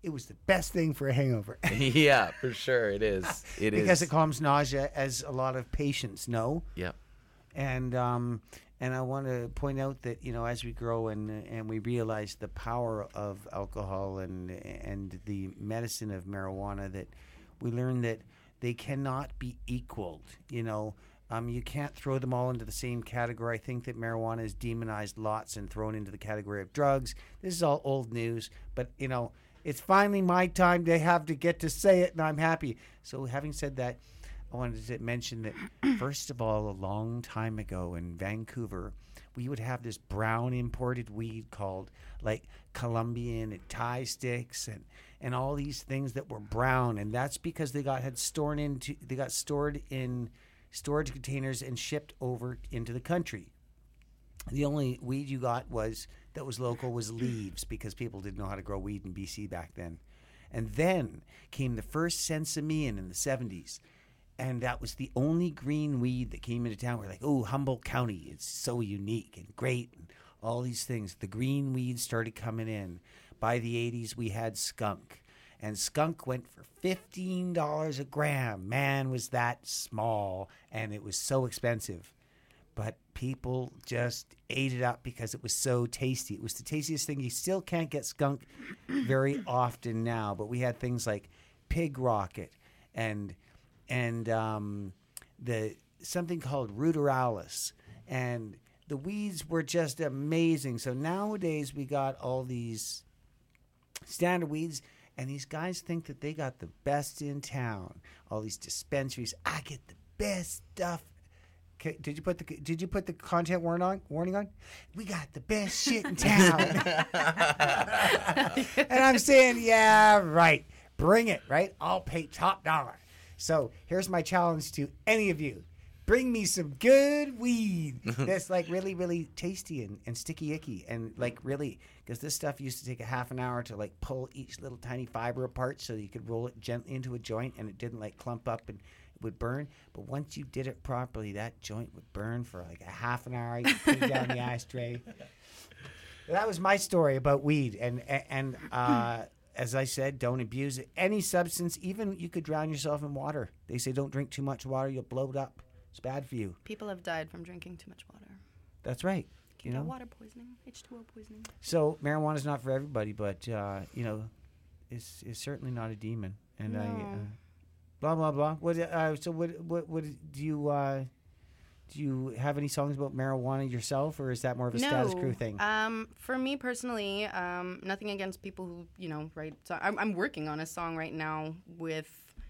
it was the best thing for a hangover. Yeah, for sure it is. It is. Because it calms nausea, as a lot of patients know. Yep. And I want to point out that, you know, as we grow and we realize the power of alcohol and the medicine of marijuana, that we learn that they cannot be equaled. You know, you can't throw them all into the same category. I think that marijuana is demonized lots and thrown into the category of drugs. This is all old news, but, you know, it's finally my time to have to get to say it, and I'm happy. So having said that, I wanted to mention that, first of all, a long time ago in Vancouver, we would have this brown imported weed called like Colombian and Thai sticks and all these things that were brown, and that's because they got stored in storage containers and shipped over into the country. The only weed you got that was local was leaves, because people didn't know how to grow weed in BC back then. And then came the first Sensimilla in the 70s. And that was the only green weed that came into town. We're like, oh, Humboldt County, it's so unique and great and all these things. The green weed started coming in. By the 80s, we had skunk. And skunk went for $15 a gram. Man, was that small, and it was so expensive. But people just ate it up because it was so tasty. It was the tastiest thing. You still can't get skunk very often now, but we had things like Pig Rocket and the something called Ruderalis, and the weeds were just amazing. So nowadays we got all these standard weeds, and these guys think that they got the best in town. All these dispensaries, I get the best stuff. Okay, did you put the content warning on? We got the best shit in town. And I'm saying, yeah, right. Bring it, right? I'll pay top dollar. So here's my challenge to any of you. Bring me some good weed that's like really, really tasty and sticky icky. And like really, because this stuff used to take a half an hour to like pull each little tiny fiber apart so you could roll it gently into a joint and it didn't like clump up and it would burn. But once you did it properly, that joint would burn for like a half an hour. You put it down the ashtray. That was my story about weed. And as I said, don't abuse it. Any substance, even you could drown yourself in water. They say don't drink too much water, you'll blow it up. It's bad for you. People have died from drinking too much water. That's right. You know, water poisoning, H2O poisoning. So marijuana is not for everybody, but you know, it's certainly not a demon. And No. blah blah blah. What do you have any songs about marijuana yourself, or is that more of a Status Crew thing? For me personally, nothing against people who, you know, write. So I'm working on a song right now with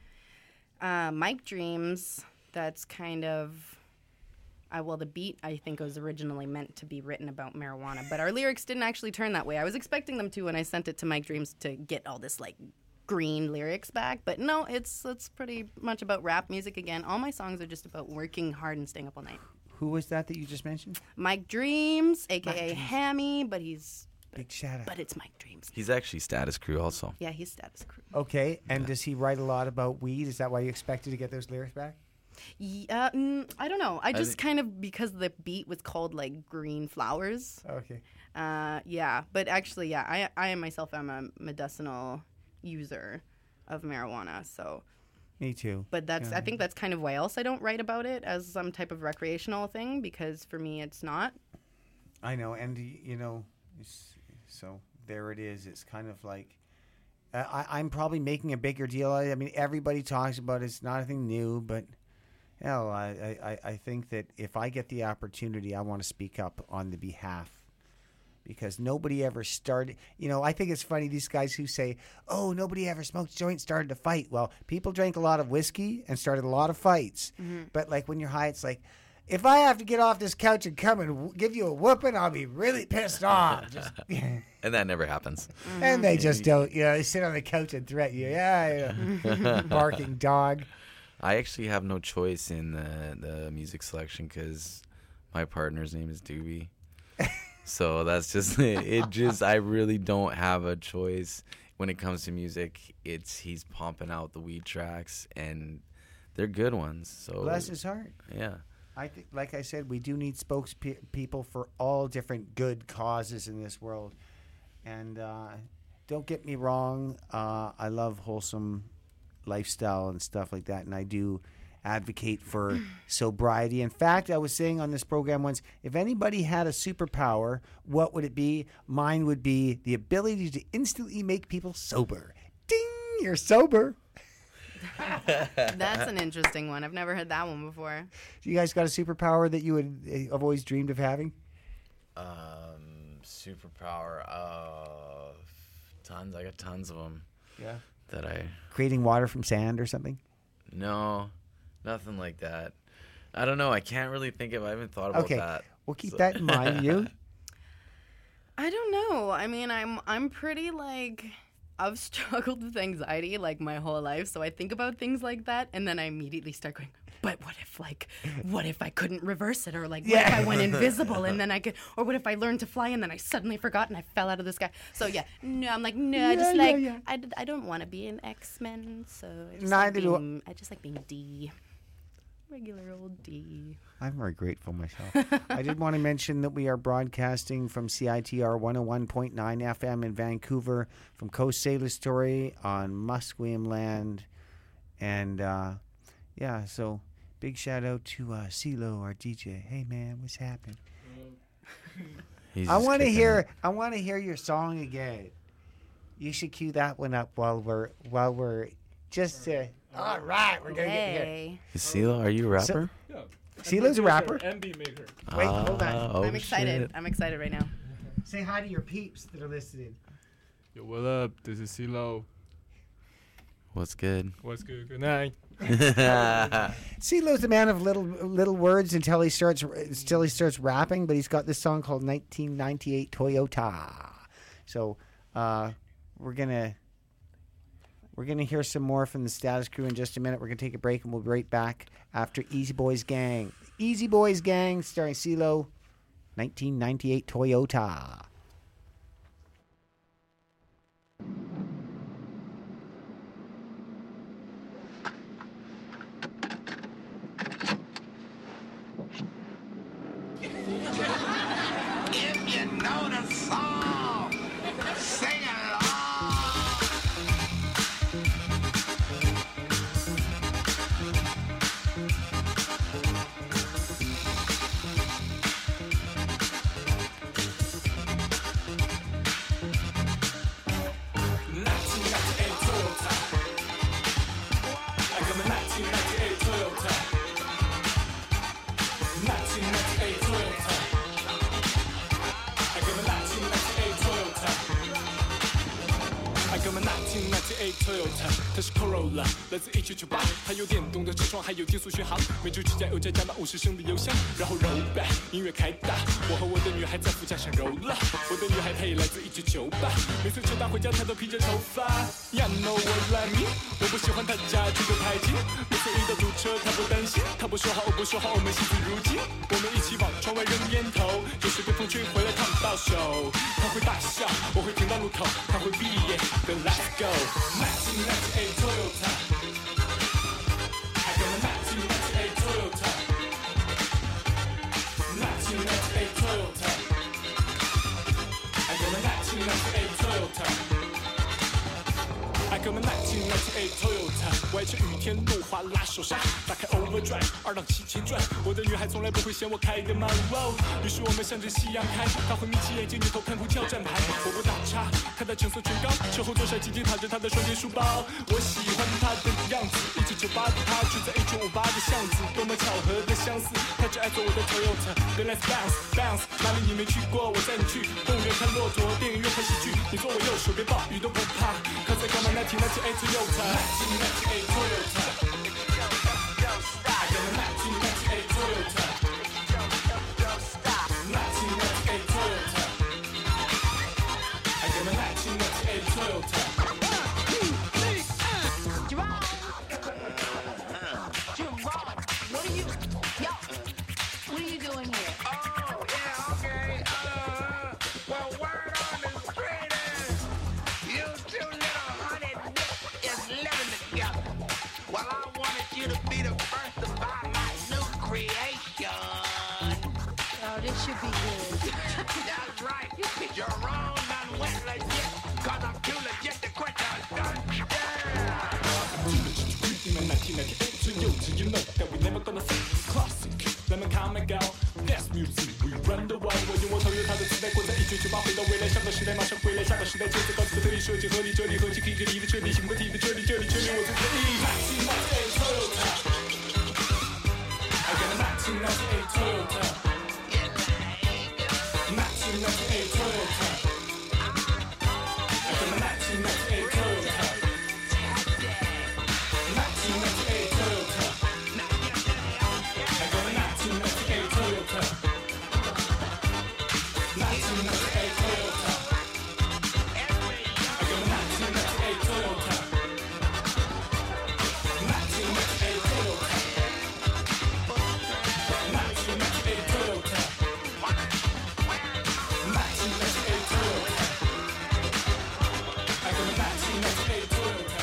Mike Dreams. That's kind of, well, the beat I think was originally meant to be written about marijuana, but our lyrics didn't actually turn that way. I was expecting them to when I sent it to Mike Dreams to get all this like green lyrics back, but no, it's pretty much about rap music again. All my songs are just about working hard and staying up all night. Who was that you just mentioned? Mike Dreams, aka Hammy, but he's big shout out. But it's Mike Dreams. He's actually Status Crew also. Yeah, he's Status Crew. Okay, and does he write a lot about weed? Is that why you expected to get those lyrics back? Yeah, I don't know. I just kind of, because the beat was called like Green Flowers. Okay. Yeah, but actually, yeah, I myself am a medicinal user of marijuana, so. Me too. But I think that's kind of why else I don't write about it as some type of recreational thing, because for me it's not. I know, and you know, so there it is. It's kind of like, I'm probably making a bigger deal. I mean, everybody talks about it. It's not anything new, but hell, I think that if I get the opportunity, I want to speak up on the behalf. Because nobody ever started, you know, I think it's funny, these guys who say, oh, nobody ever smoked joints, started a fight. Well, people drank a lot of whiskey and started a lot of fights. Mm-hmm. But like when you're high, it's like, if I have to get off this couch and come and give you a whooping, I'll be really pissed off. And that never happens. And they just don't, you know, they sit on the couch and threaten you. Yeah. Barking dog. I actually have no choice in the music selection because my partner's name is Doobie. So that's just it. I really don't have a choice when it comes to music. He's pumping out the weed tracks, and they're good ones. So bless his heart. Yeah. I think, like I said, we do need spokespeople for all different good causes in this world. And don't get me wrong. I love wholesome lifestyle and stuff like that, and I do advocate for sobriety. In fact, I was saying on this program once, if anybody had a superpower, what would it be? Mine would be the ability to instantly make people sober. Ding! You're sober. That's an interesting one. I've never heard that one before. You guys got a superpower that you would have always dreamed of having? Superpower of tons. I got tons of them. Yeah. That I Creating water from sand or something? No, nothing like that. I don't know. I can't really think of. I haven't thought about that. We'll keep that in mind. You? I don't know. I mean, I'm pretty like I've struggled with anxiety like my whole life, so I think about things like that, and then I immediately start going, but what if I couldn't reverse it, or like what if I went invisible and then I could, or what if I learned to fly and then I suddenly forgot and I fell out of the sky? So yeah, no, I'm like no, I don't want to be an X-Men, so I just like being D. Regular old D. I'm very grateful myself. I did want to mention that we are broadcasting from CITR 101.9 FM in Vancouver, from Coast Sailor Story on Musqueam land. And so big shout out to CeeLo, our DJ. Hey man, what's happening? I want to hear your song again. You should cue that one up while we're just all right, we're going to get here. Is CeeLo, are you a rapper? Yeah. CeeLo's a rapper? And beat maker. Wait, hold on. Oh, I'm excited. shit. I'm excited right now. Say hi to your peeps that are listening. Yo, what up? This is CeeLo. What's good? What's good? Good night. CeeLo's a man of little words until he starts rapping, but he's got this song called 1998 Toyota. So we're gonna hear some more from the Status Crew in just a minute. We're gonna take a break and we'll be right back after Easy Boys Gang. Easy Boys Gang starring CeeLo, 1998 Toyota. If you know the song, sing along. Toyota， 它是 Corolla， 来自1998，它有电动的车窗，还有定速巡航，每周只加油加满50升的油箱，然后揉吧，音乐开大，我和我的女孩在副驾上揉了，我的女孩她也来自1998，每次车搭回家她都披着头发 ，Ya know what I mean， 我不喜欢她家住得太近，每次遇到堵车她不担心，她不说好我不说好，我们惜字如金，我们一起往窗外扔烟头，有时被风吹回来烫到手，她会大笑，我会停到路口，她会闭眼，then let's go。1998 Toyota. I got a 1998 Toyota. 1998 Toyota. I got a 1998 Toyota. I got a 1998 Toyota. 我爱吃雨天路滑拉手刹，打开 Overdrive， 2档7前转。我的女孩从来不会嫌我开得慢，于是我们向着夕阳开。她会眯起眼睛扭头看空跳站牌，我不打岔，看她橙色唇膏，车后座上紧紧躺着她的双肩书包。我喜欢她的样子，1998的她住在1958的巷子，多么巧合的相似。她只爱坐我的 Toyota。Then let's bounce bounce， 哪里你没去过，我带你去。动物园看骆驼，电影院看喜剧，你坐我右手，别暴雨都不怕。Cause I got my 1998 Toyota。1998 Toyota。I got a 1998 Toyota. 1998 Toyota. I got a 1998 Toyota. Gerard, what are you? Yo, what are you doing here? Oh, yeah, okay. Well, word on the street is you two little honey dip is living together. Well, I wanted you to be the first to buy my new creation. Oh, this should be good. That's right. Jerome done went legit, 'cause I'm too legit. 1998 最幼稚 You know that we never gonna say classic 咱们 come and go Dance music we run the world 我用我超越它的磁带过在1998回到未来上个时代马上回来下个时代就在告诉我特意设计合理这里合计 K 里的这里行不体的这里确定我最得意 1998 Toyota I got a 1998 Toyota 1998 Toyota I got a 1998 Toyota 1998 Toyota I got a 1998 Toyota 1998 Toyota I got a 1998 Toyota 1998 Toyota 1998 Toyota 1998 Toyota I got a 1998 Toyota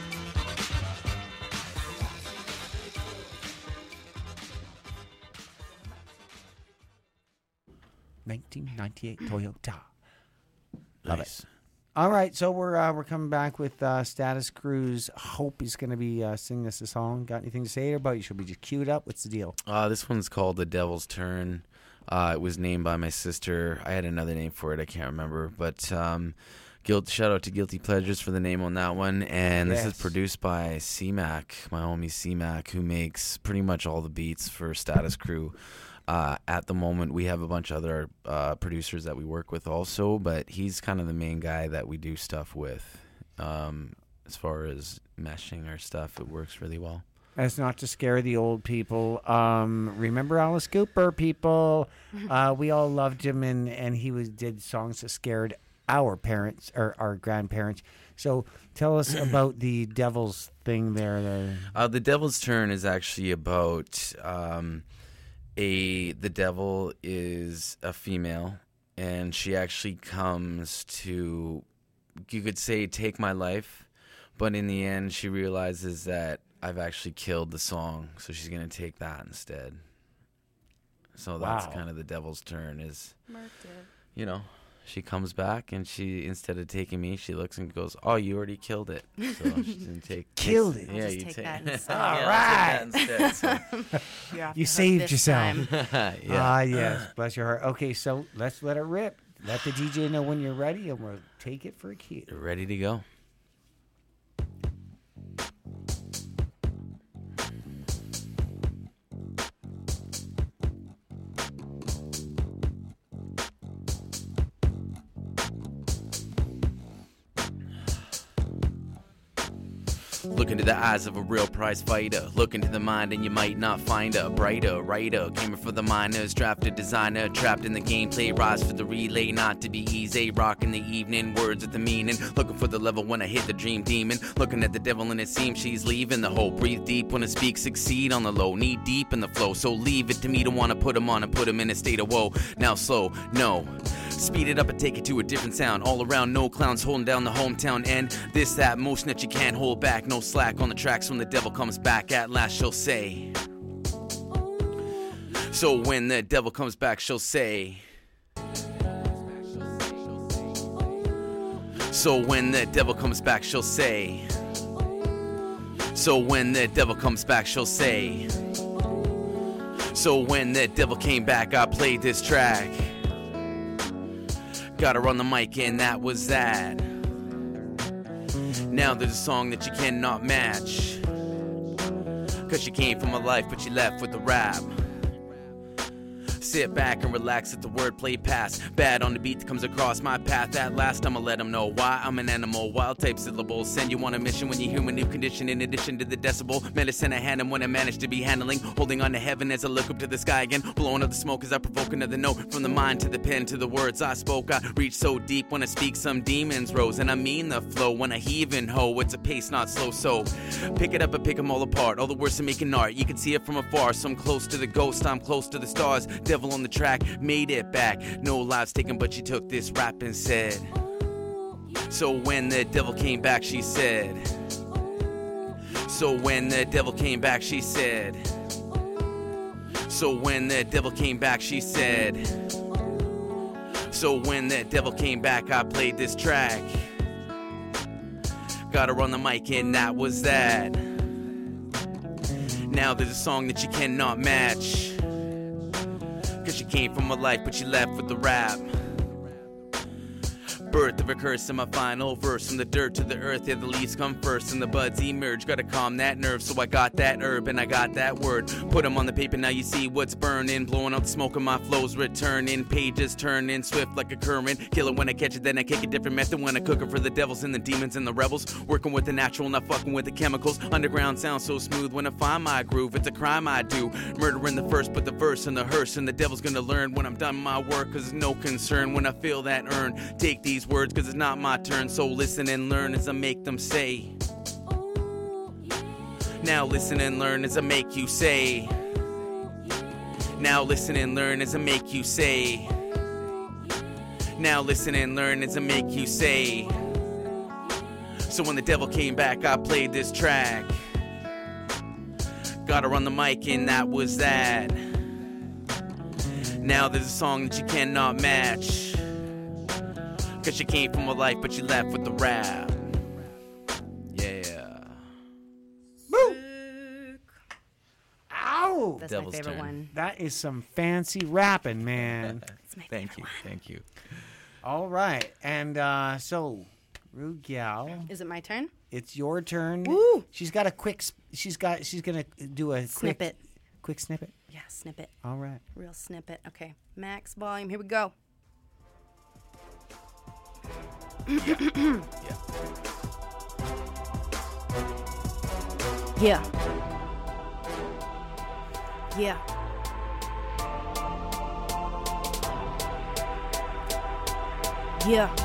Toyota. Love Nice. it. All right, so we're coming back with Status Crew's Hope is going to be singing us a song. Got anything to say about it? Should we just cue it up? What's the deal? This one's called The Devil's Turn. It was named by my sister. I had another name for it. I can't remember. But shout out to Guilty Pleasures for the name on that one. And this is Yes. produced by C-Mac, my homie C-Mac, who makes pretty much all the beats for Status Crew. At the moment, we have a bunch of other producers that we work with also, but he's kind of the main guy that we do stuff with. As far as meshing our stuff, it works really well. As not to scare the old people. Remember Alice Cooper, people? We all loved him, and he did songs that scared our parents or our grandparents. So tell us about the Devil's thing there. The Devil's Turn is actually about the devil is a female, and she actually comes to, you could say, take my life, but in the end she realizes that I've actually killed the song, so she's going to take that instead. So that's kind of the Devil's Turn is, you know, she comes back and she, instead of taking me, she looks and goes, "Oh, you already killed it." So she didn't take Killed it. Yeah, Just you take take that instead. Yeah, All I'll take that instead, so. You saved yourself. Yeah. Yes. Bless your heart. Okay, so let's let it rip. Let the DJ know when you're ready, and we'll take it for a cue. You're ready to go. Look into the eyes of a real prize fighter. Look into the mind and you might not find a brighter writer. Came for the miners, drafted designer, trapped in the gameplay. Rise for the relay, not to be easy. Rocking the evening, words with the meaning. Looking for the level when I hit the dream demon. Looking at the devil and it seems she's leaving the hope. Breathe deep when I speak, succeed on the low. Knee deep in the flow, so leave it to me to want to put him on and put him in a state of woe. Now slow, no. Speed it up and take it to a different sound. All around, no clowns holding down the hometown end. This, that, motion that you can't hold back. No slack on the tracks when the devil comes back. At last she'll say. So when the devil comes back, she'll say. So when the devil comes back, she'll say. So when the devil comes back, she'll say. So when the devil came back, I played this track. Got her on the mic and that was that. Now there's a song that you cannot match. Cause she came from a life but she left with a rap. Sit back and relax, let the wordplay pass. Bad on the beat that comes across my path. At last I'ma let them know why I'm an animal. Wild type syllables send you on a mission when you hear my new condition. In addition to the decibel medicine I hand him when I manage to be handling. Holding on to heaven as I look up to the sky again. Blowing up the smoke as I provoke another note. From the mind to the pen to the words I spoke. I reach so deep when I speak, some demons rose. And I mean the flow when I heave and ho. It's a pace not slow, so pick it up and pick them all apart. All the words of making art, you can see it from afar. So I'm close to the ghost, I'm close to the stars. Devil on the track, made it back. No lives taken, but she took this rap and said. So when the devil came back, she said. So when the devil came back, she said. So when the devil came back, she said. So when the devil came back, I played this track. Got her on the mic and that was that. Now there's a song that you cannot match. Cause you came from a life but you left with the rap. Birth of a curse in my final verse. From the dirt to the earth, yeah, the leaves come first and the buds emerge. Gotta calm that nerve, so I got that herb and I got that word. Put them on the paper, now you see what's burning. Blowing out smoke and my flows returning. Pages turning, swift like a current. Kill it when I catch it, then I kick a different method. When I cook it for the devils and the demons and the rebels. Working with the natural, not fucking with the chemicals. Underground sounds so smooth when I find my groove. It's a crime I do. Murdering the first, but the verse and the hearse. And the devil's gonna learn when I'm done my work. Cause there's no concern when I feel that urn. Take these words cause it's not my turn, so listen and learn as I make them say. Now listen and learn as I make you say. Now listen and learn as I make you say. Now listen and learn as I make you say. So when the devil came back, I played this track. Got her on the mic and that was that. Now there's a song that you cannot match. Cause you came from a life, but you left with the rap. Yeah. Woo! Ow! That's my favorite one. That is some fancy rapping, man. Thank you. Thank you. All right. And so, Rude Gal. Is it my turn? It's your turn. Woo! She's got a quick, she's gonna do a Snippet. Quick snippet? Yeah, snippet. All right. Real snippet. Okay. Max volume. Here we go. Yeah. Yeah. Yeah.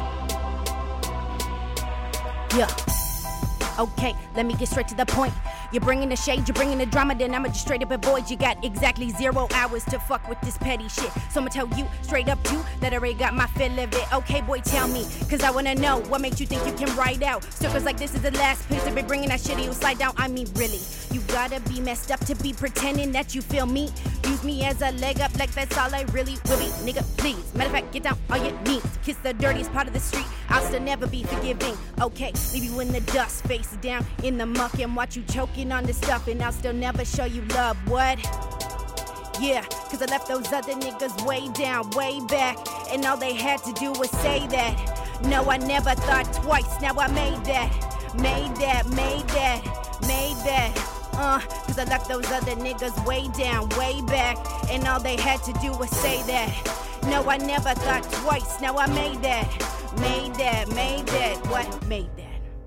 Yeah. Okay, let me get straight to the point. You're bringing the shade, you're bringing the drama, then I'ma just straight up avoid. You got exactly 0 hours to fuck with this petty shit. So I'ma tell you straight up too that I already got my fill of it. Okay, boy, tell me, cause I wanna know what makes you think you can ride out. Stickers like this is the last piece to be bringing that shit, you slide down. I mean, really, you gotta be messed up to be pretending that you feel me. Use me as a leg up like that's all I really will be. Nigga, please, matter of fact, get down on your knees. Kiss the dirtiest part of the street, I'll still never be forgiving. Okay, leave you in the dust, face down in the muck and watch you choking on the stuff, and I'll still never show you love. What? Yeah, cause I left those other niggas way down, way back, and all they had to do was say that. No, I never thought twice, now I made that. Made that, made that, made that. Cause I left those other niggas way down, way back, and all they had to do was say that. No, I never thought twice, now I made that. Made that, made that, what? Made that.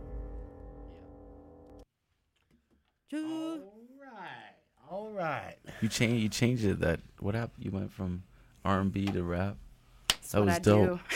All right. You changed it. That what happened? You went from R&B to rap. That was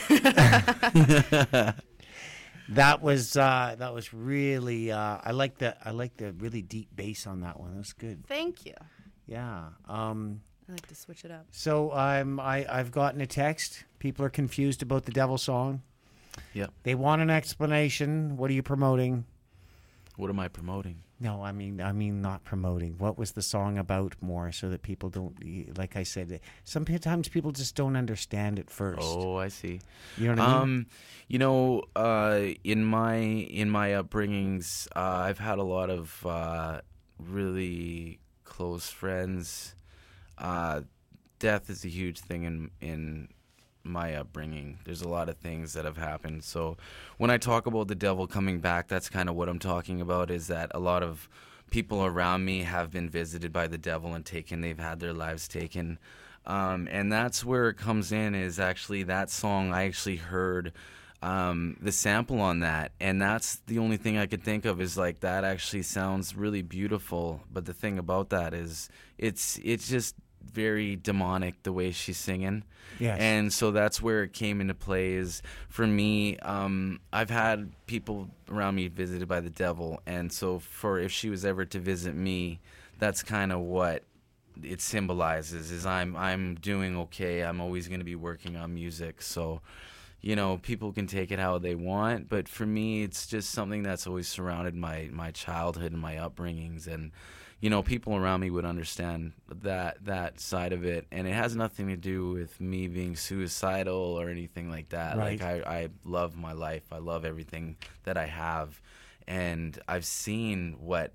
dope. That was really. I like the really deep bass on that one. That was good. Thank you. Yeah. I like to switch it up. So I've gotten a text. People are confused about the Devil song. Yep. They want an explanation. What are you promoting? What am I promoting? No, I mean not promoting. What was the song about more, so that people don't, like I said, sometimes people just don't understand it first. Oh, I see. You know what I mean? You know, in my upbringings, I've had a lot of really close friends. Death is a huge thing in my upbringing. There's a lot of things that have happened. So when I talk about the devil coming back, that's kind of what I'm talking about, is that a lot of people around me have been visited by the devil and they've had their lives taken. And that's where it comes in, is actually that song. I actually heard the sample on that, and that's the only thing I could think of, is like, that actually sounds really beautiful. But the thing about that is it's just very demonic, the way she's singing. Yes. And so that's where it came into play, is for me, I've had people around me visited by the devil, and so if she was ever to visit me, that's kind of what it symbolizes, is I'm doing okay. I'm always going to be working on music. So, you know, people can take it how they want, but for me, it's just something that's always surrounded my childhood and my upbringings. And you know, people around me would understand that side of it, and it has nothing to do with me being suicidal or anything like that. Right. Like, I love my life. I love everything that I have, and I've seen what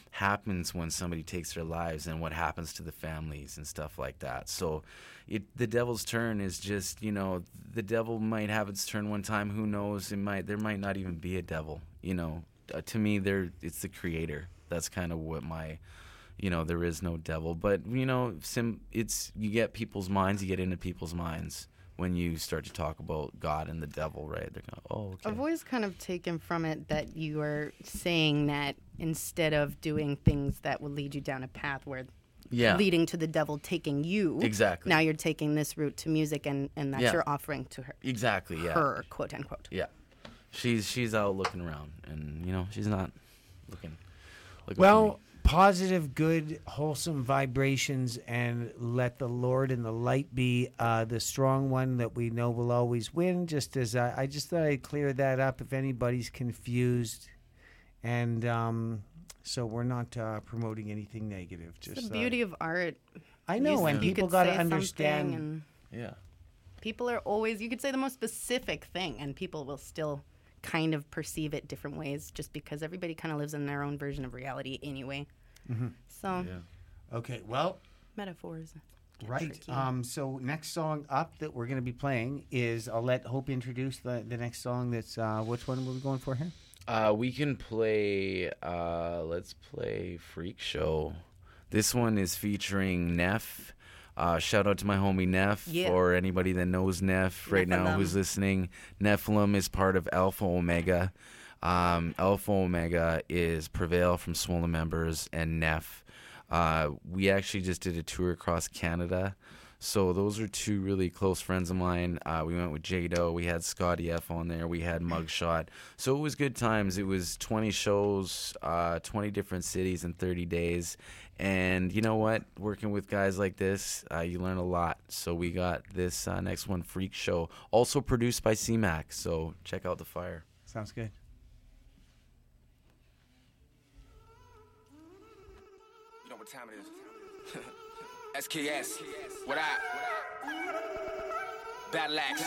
happens when somebody takes their lives and what happens to the families and stuff like that. So the devil's turn is just, the devil might have its turn one time. Who knows? There might not even be a devil. To me, it's the creator. That's kind of what there is no devil. But, you get people's minds, you get into people's minds when you start to talk about God and the devil, right? They're going, oh, okay. I've always kind of taken from it that you are saying that instead of doing things that will lead you down a path where leading to the devil taking you, exactly. Now you're taking this route to music, and that's your offering to her. Exactly, yeah. Her, quote unquote. Yeah. She's out looking around, and, she's not looking well, for me. Positive, good, wholesome vibrations, and let the Lord and the light be the strong one that we know will always win. Just as I just thought I'd clear that up if anybody's confused, and so we're not promoting anything negative. Just the beauty of art. I know, and people got to understand. Yeah. People are always. You could say the most specific thing, and people will still kind of perceive it different ways, just because everybody kind of lives in their own version of reality anyway. Mm-hmm. So, okay, well, metaphors. Right. So next song up that we're going to be playing is, I'll let Hope introduce the next song. That's which one are we going for here? We can play. Let's play Freak Show. This one is featuring Neff. Shout out to my homie Neff, or anybody that knows Neff right now who's listening. Nephilim is part of Alpha Omega. Alpha Omega is Prevail from Swollen Members and Neff. We actually just did a tour across Canada. So those are two really close friends of mine. We went with Jado. We had Scotty F on there. We had Mugshot. So it was good times. It was 20 shows, 20 different cities in 30 days. And you know what? Working with guys like this, you learn a lot. So we got this next one, Freak Show, also produced by C-Mac. So check out The Fire. Sounds good. You know what time it is? SKS. What up? Battle Axe.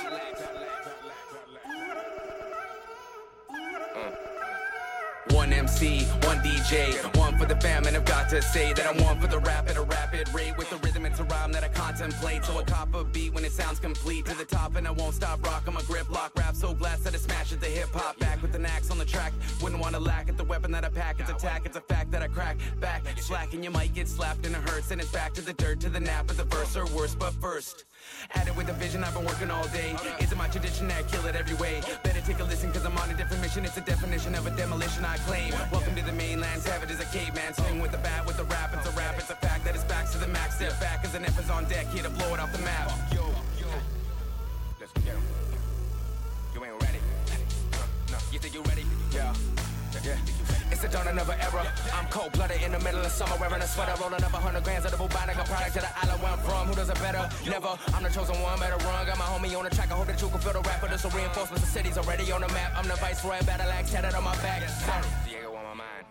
One MC, one DJ, one for the fam, and I've got to say that I'm one for the rap at a rapid rate with the rhythm and rhyme that I contemplate. So I cop a beat when it sounds complete to the top, and I won't stop rocking my grip lock rap. So blessed that it smashes the hip hop back with an axe on the track. Wouldn't want to lack at the weapon that I pack. It's attack, it's a fact that I crack back. Slack and you might get slapped and it hurts, and it's back to the dirt, to the nap of the verse or worse. But first, at it with a vision, I've been working all day. Is it my tradition that I kill it every way? Better take a listen, cause I'm on a different mission. It's a definition of a demolition I claim. Welcome to the mainland, savage as a caveman. Swing with the bat, with the rap, it's a rap. It's a fact that it's back to the max. Step back as an F is on deck, here to blow it off the map. Yo, let's get him. You ain't ready. No, you think you ready? Yeah. It's the dawn of another era. I'm cold-blooded in the middle of summer, wearing a sweater, rolling up 100 grams of the bubonic, a product to the island where I'm from. Who does it better? Never. I'm the chosen one, better run. Got my homie on the track. I hope that you can feel the rap, but there's some reinforcements. The city's already on the map. I'm the viceroy, battle axe tatted on my back. Diego on my mind.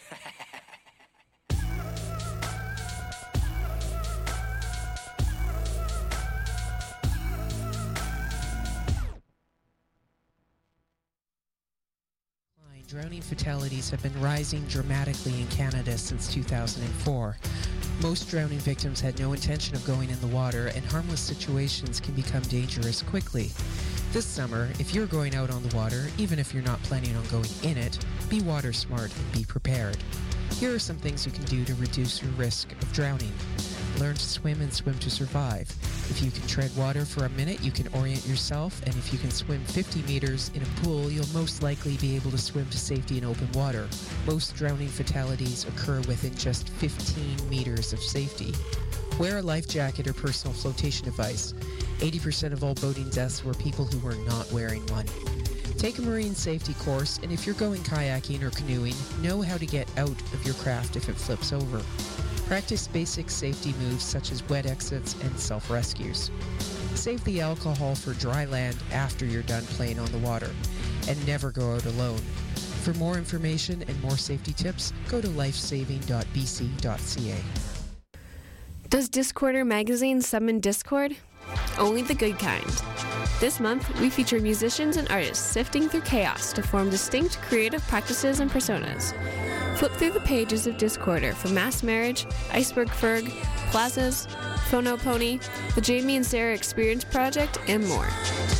Drowning fatalities have been rising dramatically in Canada since 2004. Most drowning victims had no intention of going in the water, and harmless situations can become dangerous quickly. This summer, if you're going out on the water, even if you're not planning on going in it, be water smart and be prepared. Here are some things you can do to reduce your risk of drowning. Learn to swim and swim to survive. If you can tread water for a minute, you can orient yourself, and if you can swim 50 meters in a pool, you'll most likely be able to swim to safety in open water. Most drowning fatalities occur within just 15 meters of safety. Wear a life jacket or personal flotation device. 80% of all boating deaths were people who were not wearing one. Take a marine safety course, and if you're going kayaking or canoeing, know how to get out of your craft if it flips over. Practice basic safety moves such as wet exits and self-rescues. Save the alcohol for dry land after you're done playing on the water, and never go out alone. For more information and more safety tips, go to lifesaving.bc.ca. Does Discorder magazine summon discord? Only the good kind. This month, we feature musicians and artists sifting through chaos to form distinct creative practices and personas. Flip through the pages of Discorder for Mass Marriage, Iceberg Ferg, Plazas, Phono Pony, the Jamie and Sarah Experience Project, and more.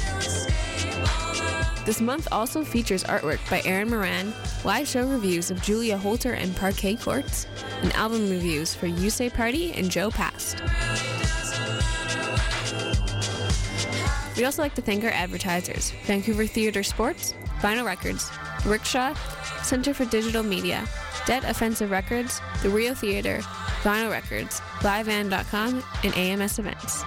This month also features artwork by Aaron Moran, live show reviews of Julia Holter and Parquet Courts, and album reviews for You Say Party and Joe Past. We'd also like to thank our advertisers, Vancouver Theatre Sports, Vinyl Records, Rickshaw, Center for Digital Media, Dead Offensive Records, The Rio Theatre, Vinyl Records, LiveAnd.com, and AMS Events.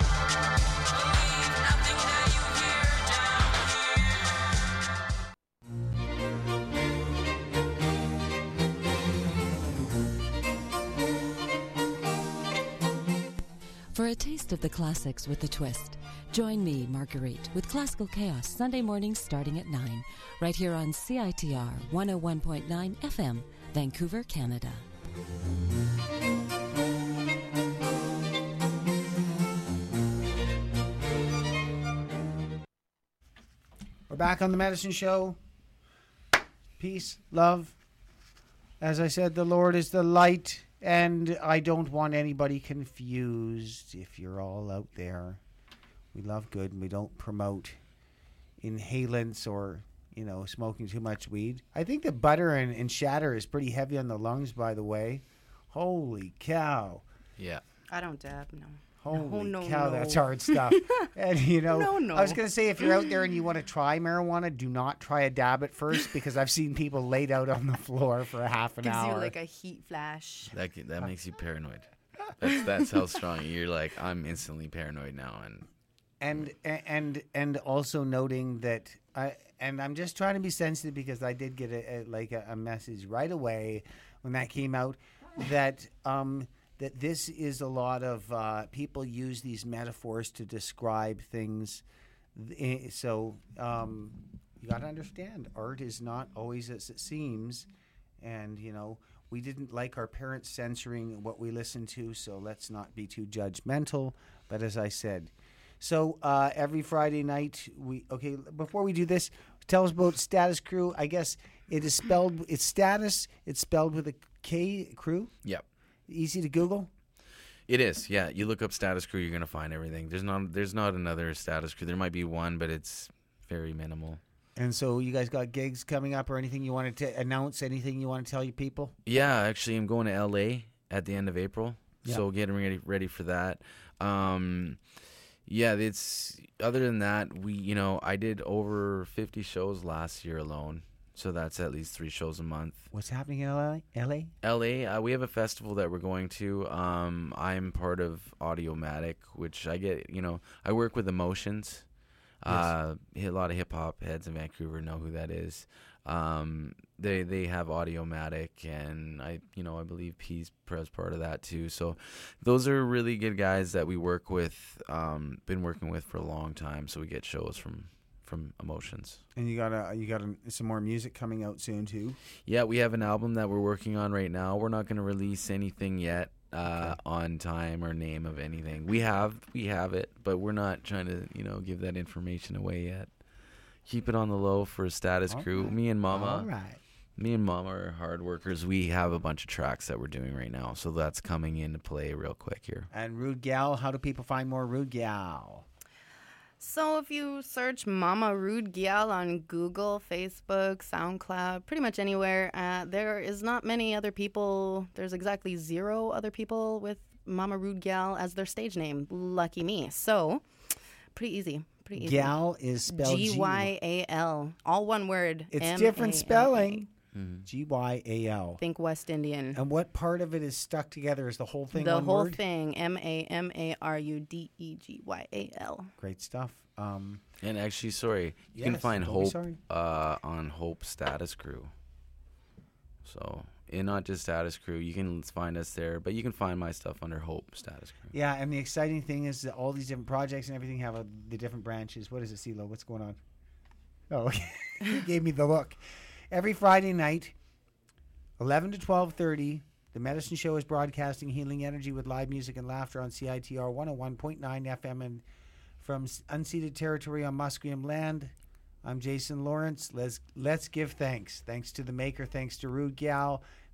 For a taste of the classics with a twist, join me, Marguerite, with Classical Chaos Sunday mornings starting at 9, right here on CITR 101.9 FM, Vancouver, Canada. We're back on the Medicine Show. Peace, love. As I said, the Lord is the light. And I don't want anybody confused if you're all out there. We love good and we don't promote inhalants or, smoking too much weed. I think the butter and shatter is pretty heavy on the lungs, by the way. Holy cow. Yeah. I don't dab, no. Holy no, cow, no. that's hard stuff. And, No. I was going to say, if you're out there and you want to try marijuana, do not try a dab at first, because I've seen people laid out on the floor for a half an hour. Gives you like a heat flash. That makes you paranoid. That's how strong you're like. I'm instantly paranoid now, and also noting that I'm just trying to be sensitive, because I did get a message right away when that came out that that this is a lot of people use these metaphors to describe things. So you got to understand, art is not always as it seems. And, we didn't like our parents censoring what we listen to, so let's not be too judgmental. But as I said, so every Friday night, before we do this, tell us about Status Crew. I guess it's spelled with a K, Crew? Yep. Easy to Google? It is, yeah. You look up Status Crew, you're going to find everything. There's not another Status Crew. There might be one, but it's very minimal. And so you guys got gigs coming up or anything you wanted to announce, anything you want to tell you people? Yeah, actually, I'm going to L.A. at the end of April, so getting ready for that. Yeah, it's other than that, I did over 50 shows last year alone. So that's at least 3 shows a month. What's happening in LA? LA, we have a festival that we're going to. I'm part of Audiomatic, which I get, I work with Emotions. Yes. A lot of hip hop heads in Vancouver know who that is. They have Audiomatic, and I believe P's part of that too. So those are really good guys that we work with. Been working with for a long time. So we get shows from Emotions. And you got some more music coming out soon too. Yeah, we have an album that we're working on right now. We're not going to release anything yet on time or name of anything. We have it, but we're not trying to give that information away yet. Keep it on the low for Status Crew. Right. Me and Mama. All right. Me and Mama are hard workers. We have a bunch of tracks that we're doing right now, so that's coming into play real quick here. And Rude Gal, how do people find more Rude Gal? So if you search Mama Rude Gal on Google, Facebook, SoundCloud, pretty much anywhere, there is not many other people. There's exactly 0 other people with Mama Rude Gal as their stage name. Lucky me. So pretty easy. Gal is spelled Gyal. All one word. It's M-A-L-A. different spelling. Gyal. Think West Indian. And what part of it is stuck together? Is the whole thing The one whole word? thing. MAMARUDEGYAL. Great stuff. And actually, sorry, you can find Hope on Hope Status Crew. So, and not just Status Crew, you can find us there, but you can find my stuff under Hope Status Crew. Yeah, and the exciting thing is that all these different projects and everything have the different branches. What is it, CeeLo? What's going on? Oh, okay. You gave me the look. Every Friday night, 11 to 12:30, the Medicine Show is broadcasting healing energy with live music and laughter on CITR 101.9 FM and from unceded territory on Musqueam land. I'm Jason Lawrence. Let's give thanks. Thanks to the maker. Thanks to Rude Gal.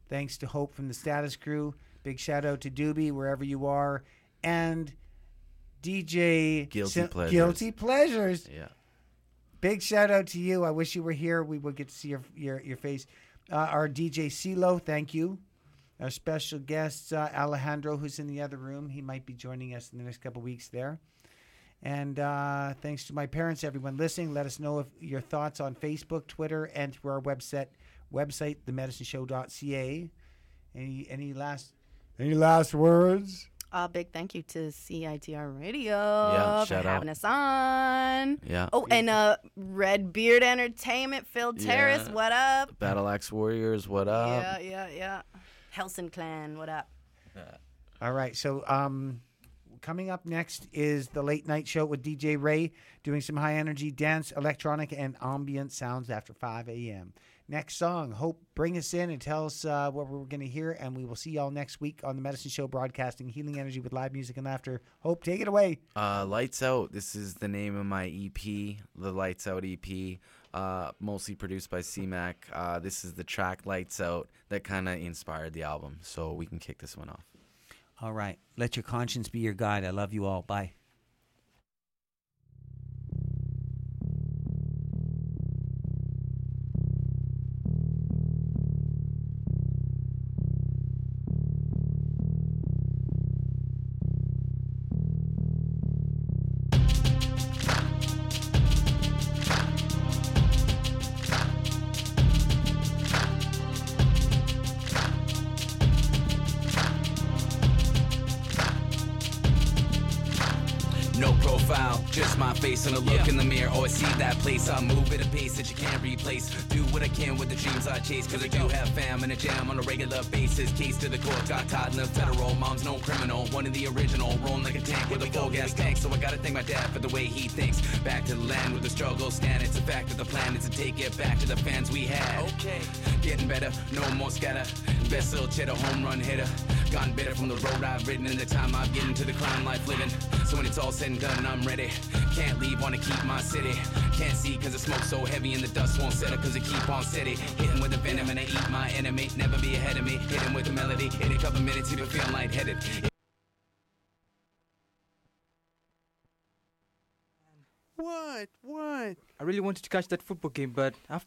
Thanks to Hope from the Status Crew. Big shout out to Doobie, wherever you are. And DJ Guilty Pleasures. Yeah. Big shout out to you. I wish you were here. We would get to see your face. Our DJ CeeLo, thank you. Our special guest, Alejandro, who's in the other room. He might be joining us in the next couple weeks there. And thanks to my parents, everyone listening. Let us know your thoughts on Facebook, Twitter, and through our website, themedicineshow.ca. Any last words? Big thank you to CITR Radio for shout having out. us on. Yeah. Oh, and Red Beard Entertainment, Phil Terrace, what up? Battle Axe Warriors, what up? Yeah. Helson Clan, what up? All right, so coming up next is the Late Night Show with DJ Ray, doing some high-energy dance, electronic, and ambient sounds after 5 a.m. Next song, Hope, bring us in and tell us what we're going to hear, and we will see y'all next week on The Medicine Show, broadcasting healing energy with live music and laughter. Hope, take it away. Lights Out. This is the name of my EP, the Lights Out EP, mostly produced by C-Mac. This is the track Lights Out that kind of inspired the album, so we can kick this one off. All right. Let your conscience be your guide. I love you all. Bye. No profile, just my face and a look in the mirror. Always see that place, I move at a pace that you can't replace. Do what I can with the dreams I chase, cause I do have fam in a jam on a regular basis. Case to the court, got caught in the federal. Mom's no criminal, one of the original. Rolling like a tank with a full gas tank. So I gotta thank my dad for the way he thinks. Back to the land where the struggle stand. It's a fact that the plan is to take it back to the fans we had. Okay, getting better, no more scatter. Best little cheddar, home run hitter. Gotten better from the road I've ridden and the time I've getting to the crime life living. So when it's all said and done, I'm ready. Can't leave, wanna keep my city. Can't see cause the smoke's so heavy and the dust won't settle cause it keep on steady. Hitting with the venom and I eat my enemy. Never be ahead of me. Hitting with the melody. In a couple minutes you feel lightheaded. What? I really wanted to catch that football game, but after